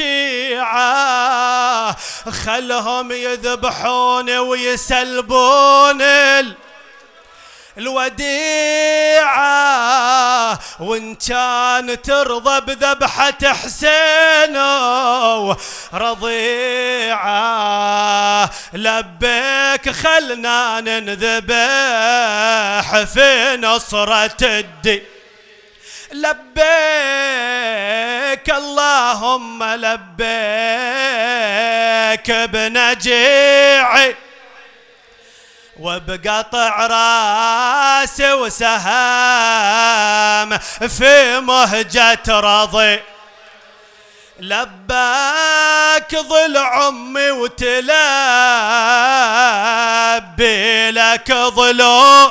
الشيعة، خلهم يذبحون ويسلبون الوديعة، وان كان ترضى بذبحة حسين رضيعة، لبيك خلنا ننذبح في نصرة الدين، لبيك اللهم لبيك بنجيعي، وبقطع راس وسهام في مهجة رضي، لباك ظل عمي وتلبي لك ظلو،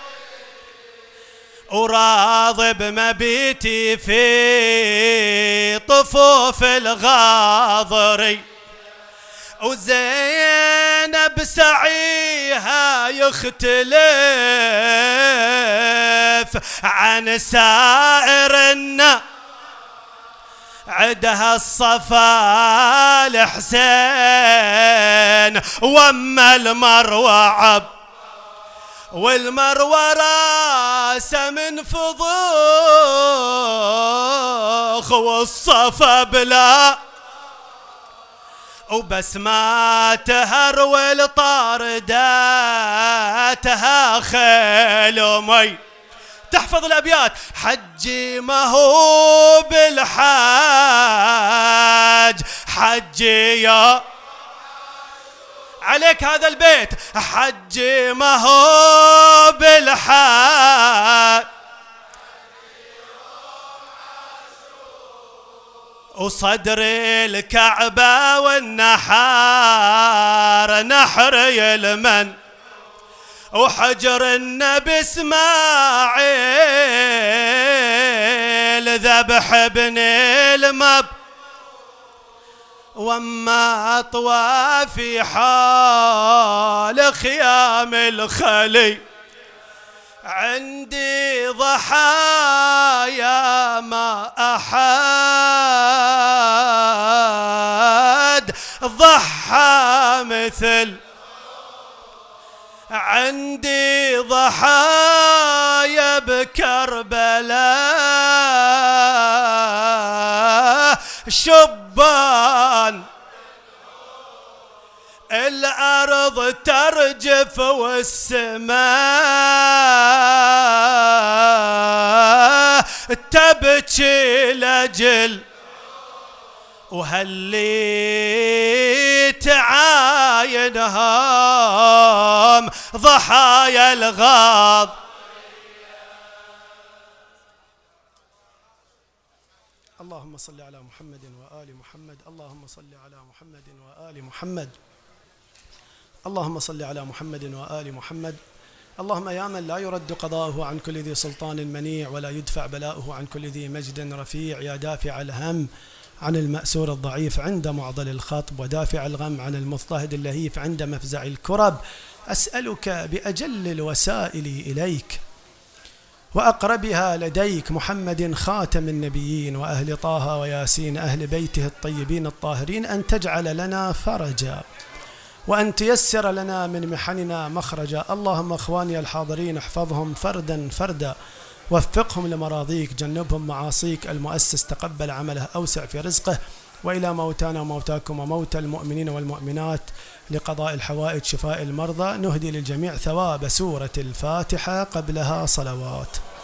وراضي بمبيتي في طفوف الغاضري، وزينب سعيها يختلف عن سائر الناس، عدها الصفا الحسين وأما المروة عب، والمروى راسه من فضوخ والصفا بلا وبس ما تهرول طارداتها خيل ومي. تحفظ الأبيات. حجي ما هو بالحاج حجي يا عليك هذا البيت. حجي ما هو بالحاج وصدر الكعبة والنحار نحر يلمن وحجر النبي اسماعيل ذبح ابن المب وما اطوى في حال خيام الخلي. عندي ضحايا ما أحد ضحى مثل. عندي ضحايا بكربلاء شبان الأرض ترجف والسماء تبكي لجل وهاللي تعاينهم ضحايا الغاض. اللهم صل على محمد وآل محمد. اللهم صل على محمد وآل محمد. اللهم صل على محمد وآل محمد. اللهم يا من لا يرد قضاؤه عن كل ذي سلطان منيع ولا يدفع بلاؤه عن كل ذي مجد رفيع، يا دافع الهم عن المأسور الضعيف عند معضل الخطب ودافع الغم عن المضطهد اللهيف عند مفزع الكرب، أسألك بأجل الوسائل إليك وأقربها لديك محمد خاتم النبيين وأهل طه وياسين أهل بيته الطيبين الطاهرين أن تجعل لنا فرجا وأن تيسر لنا من محننا مخرجا. اللهم أخواني الحاضرين احفظهم فردا فردا، وفقهم لمراضيك، جنبهم معاصيك. المؤسس تقبل عمله، أوسع في رزقه. وإلى موتانا وموتاكم وموتى المؤمنين والمؤمنات لقضاء الحوائج شفاء المرضى نهدي للجميع ثواب سورة الفاتحة قبلها صلوات.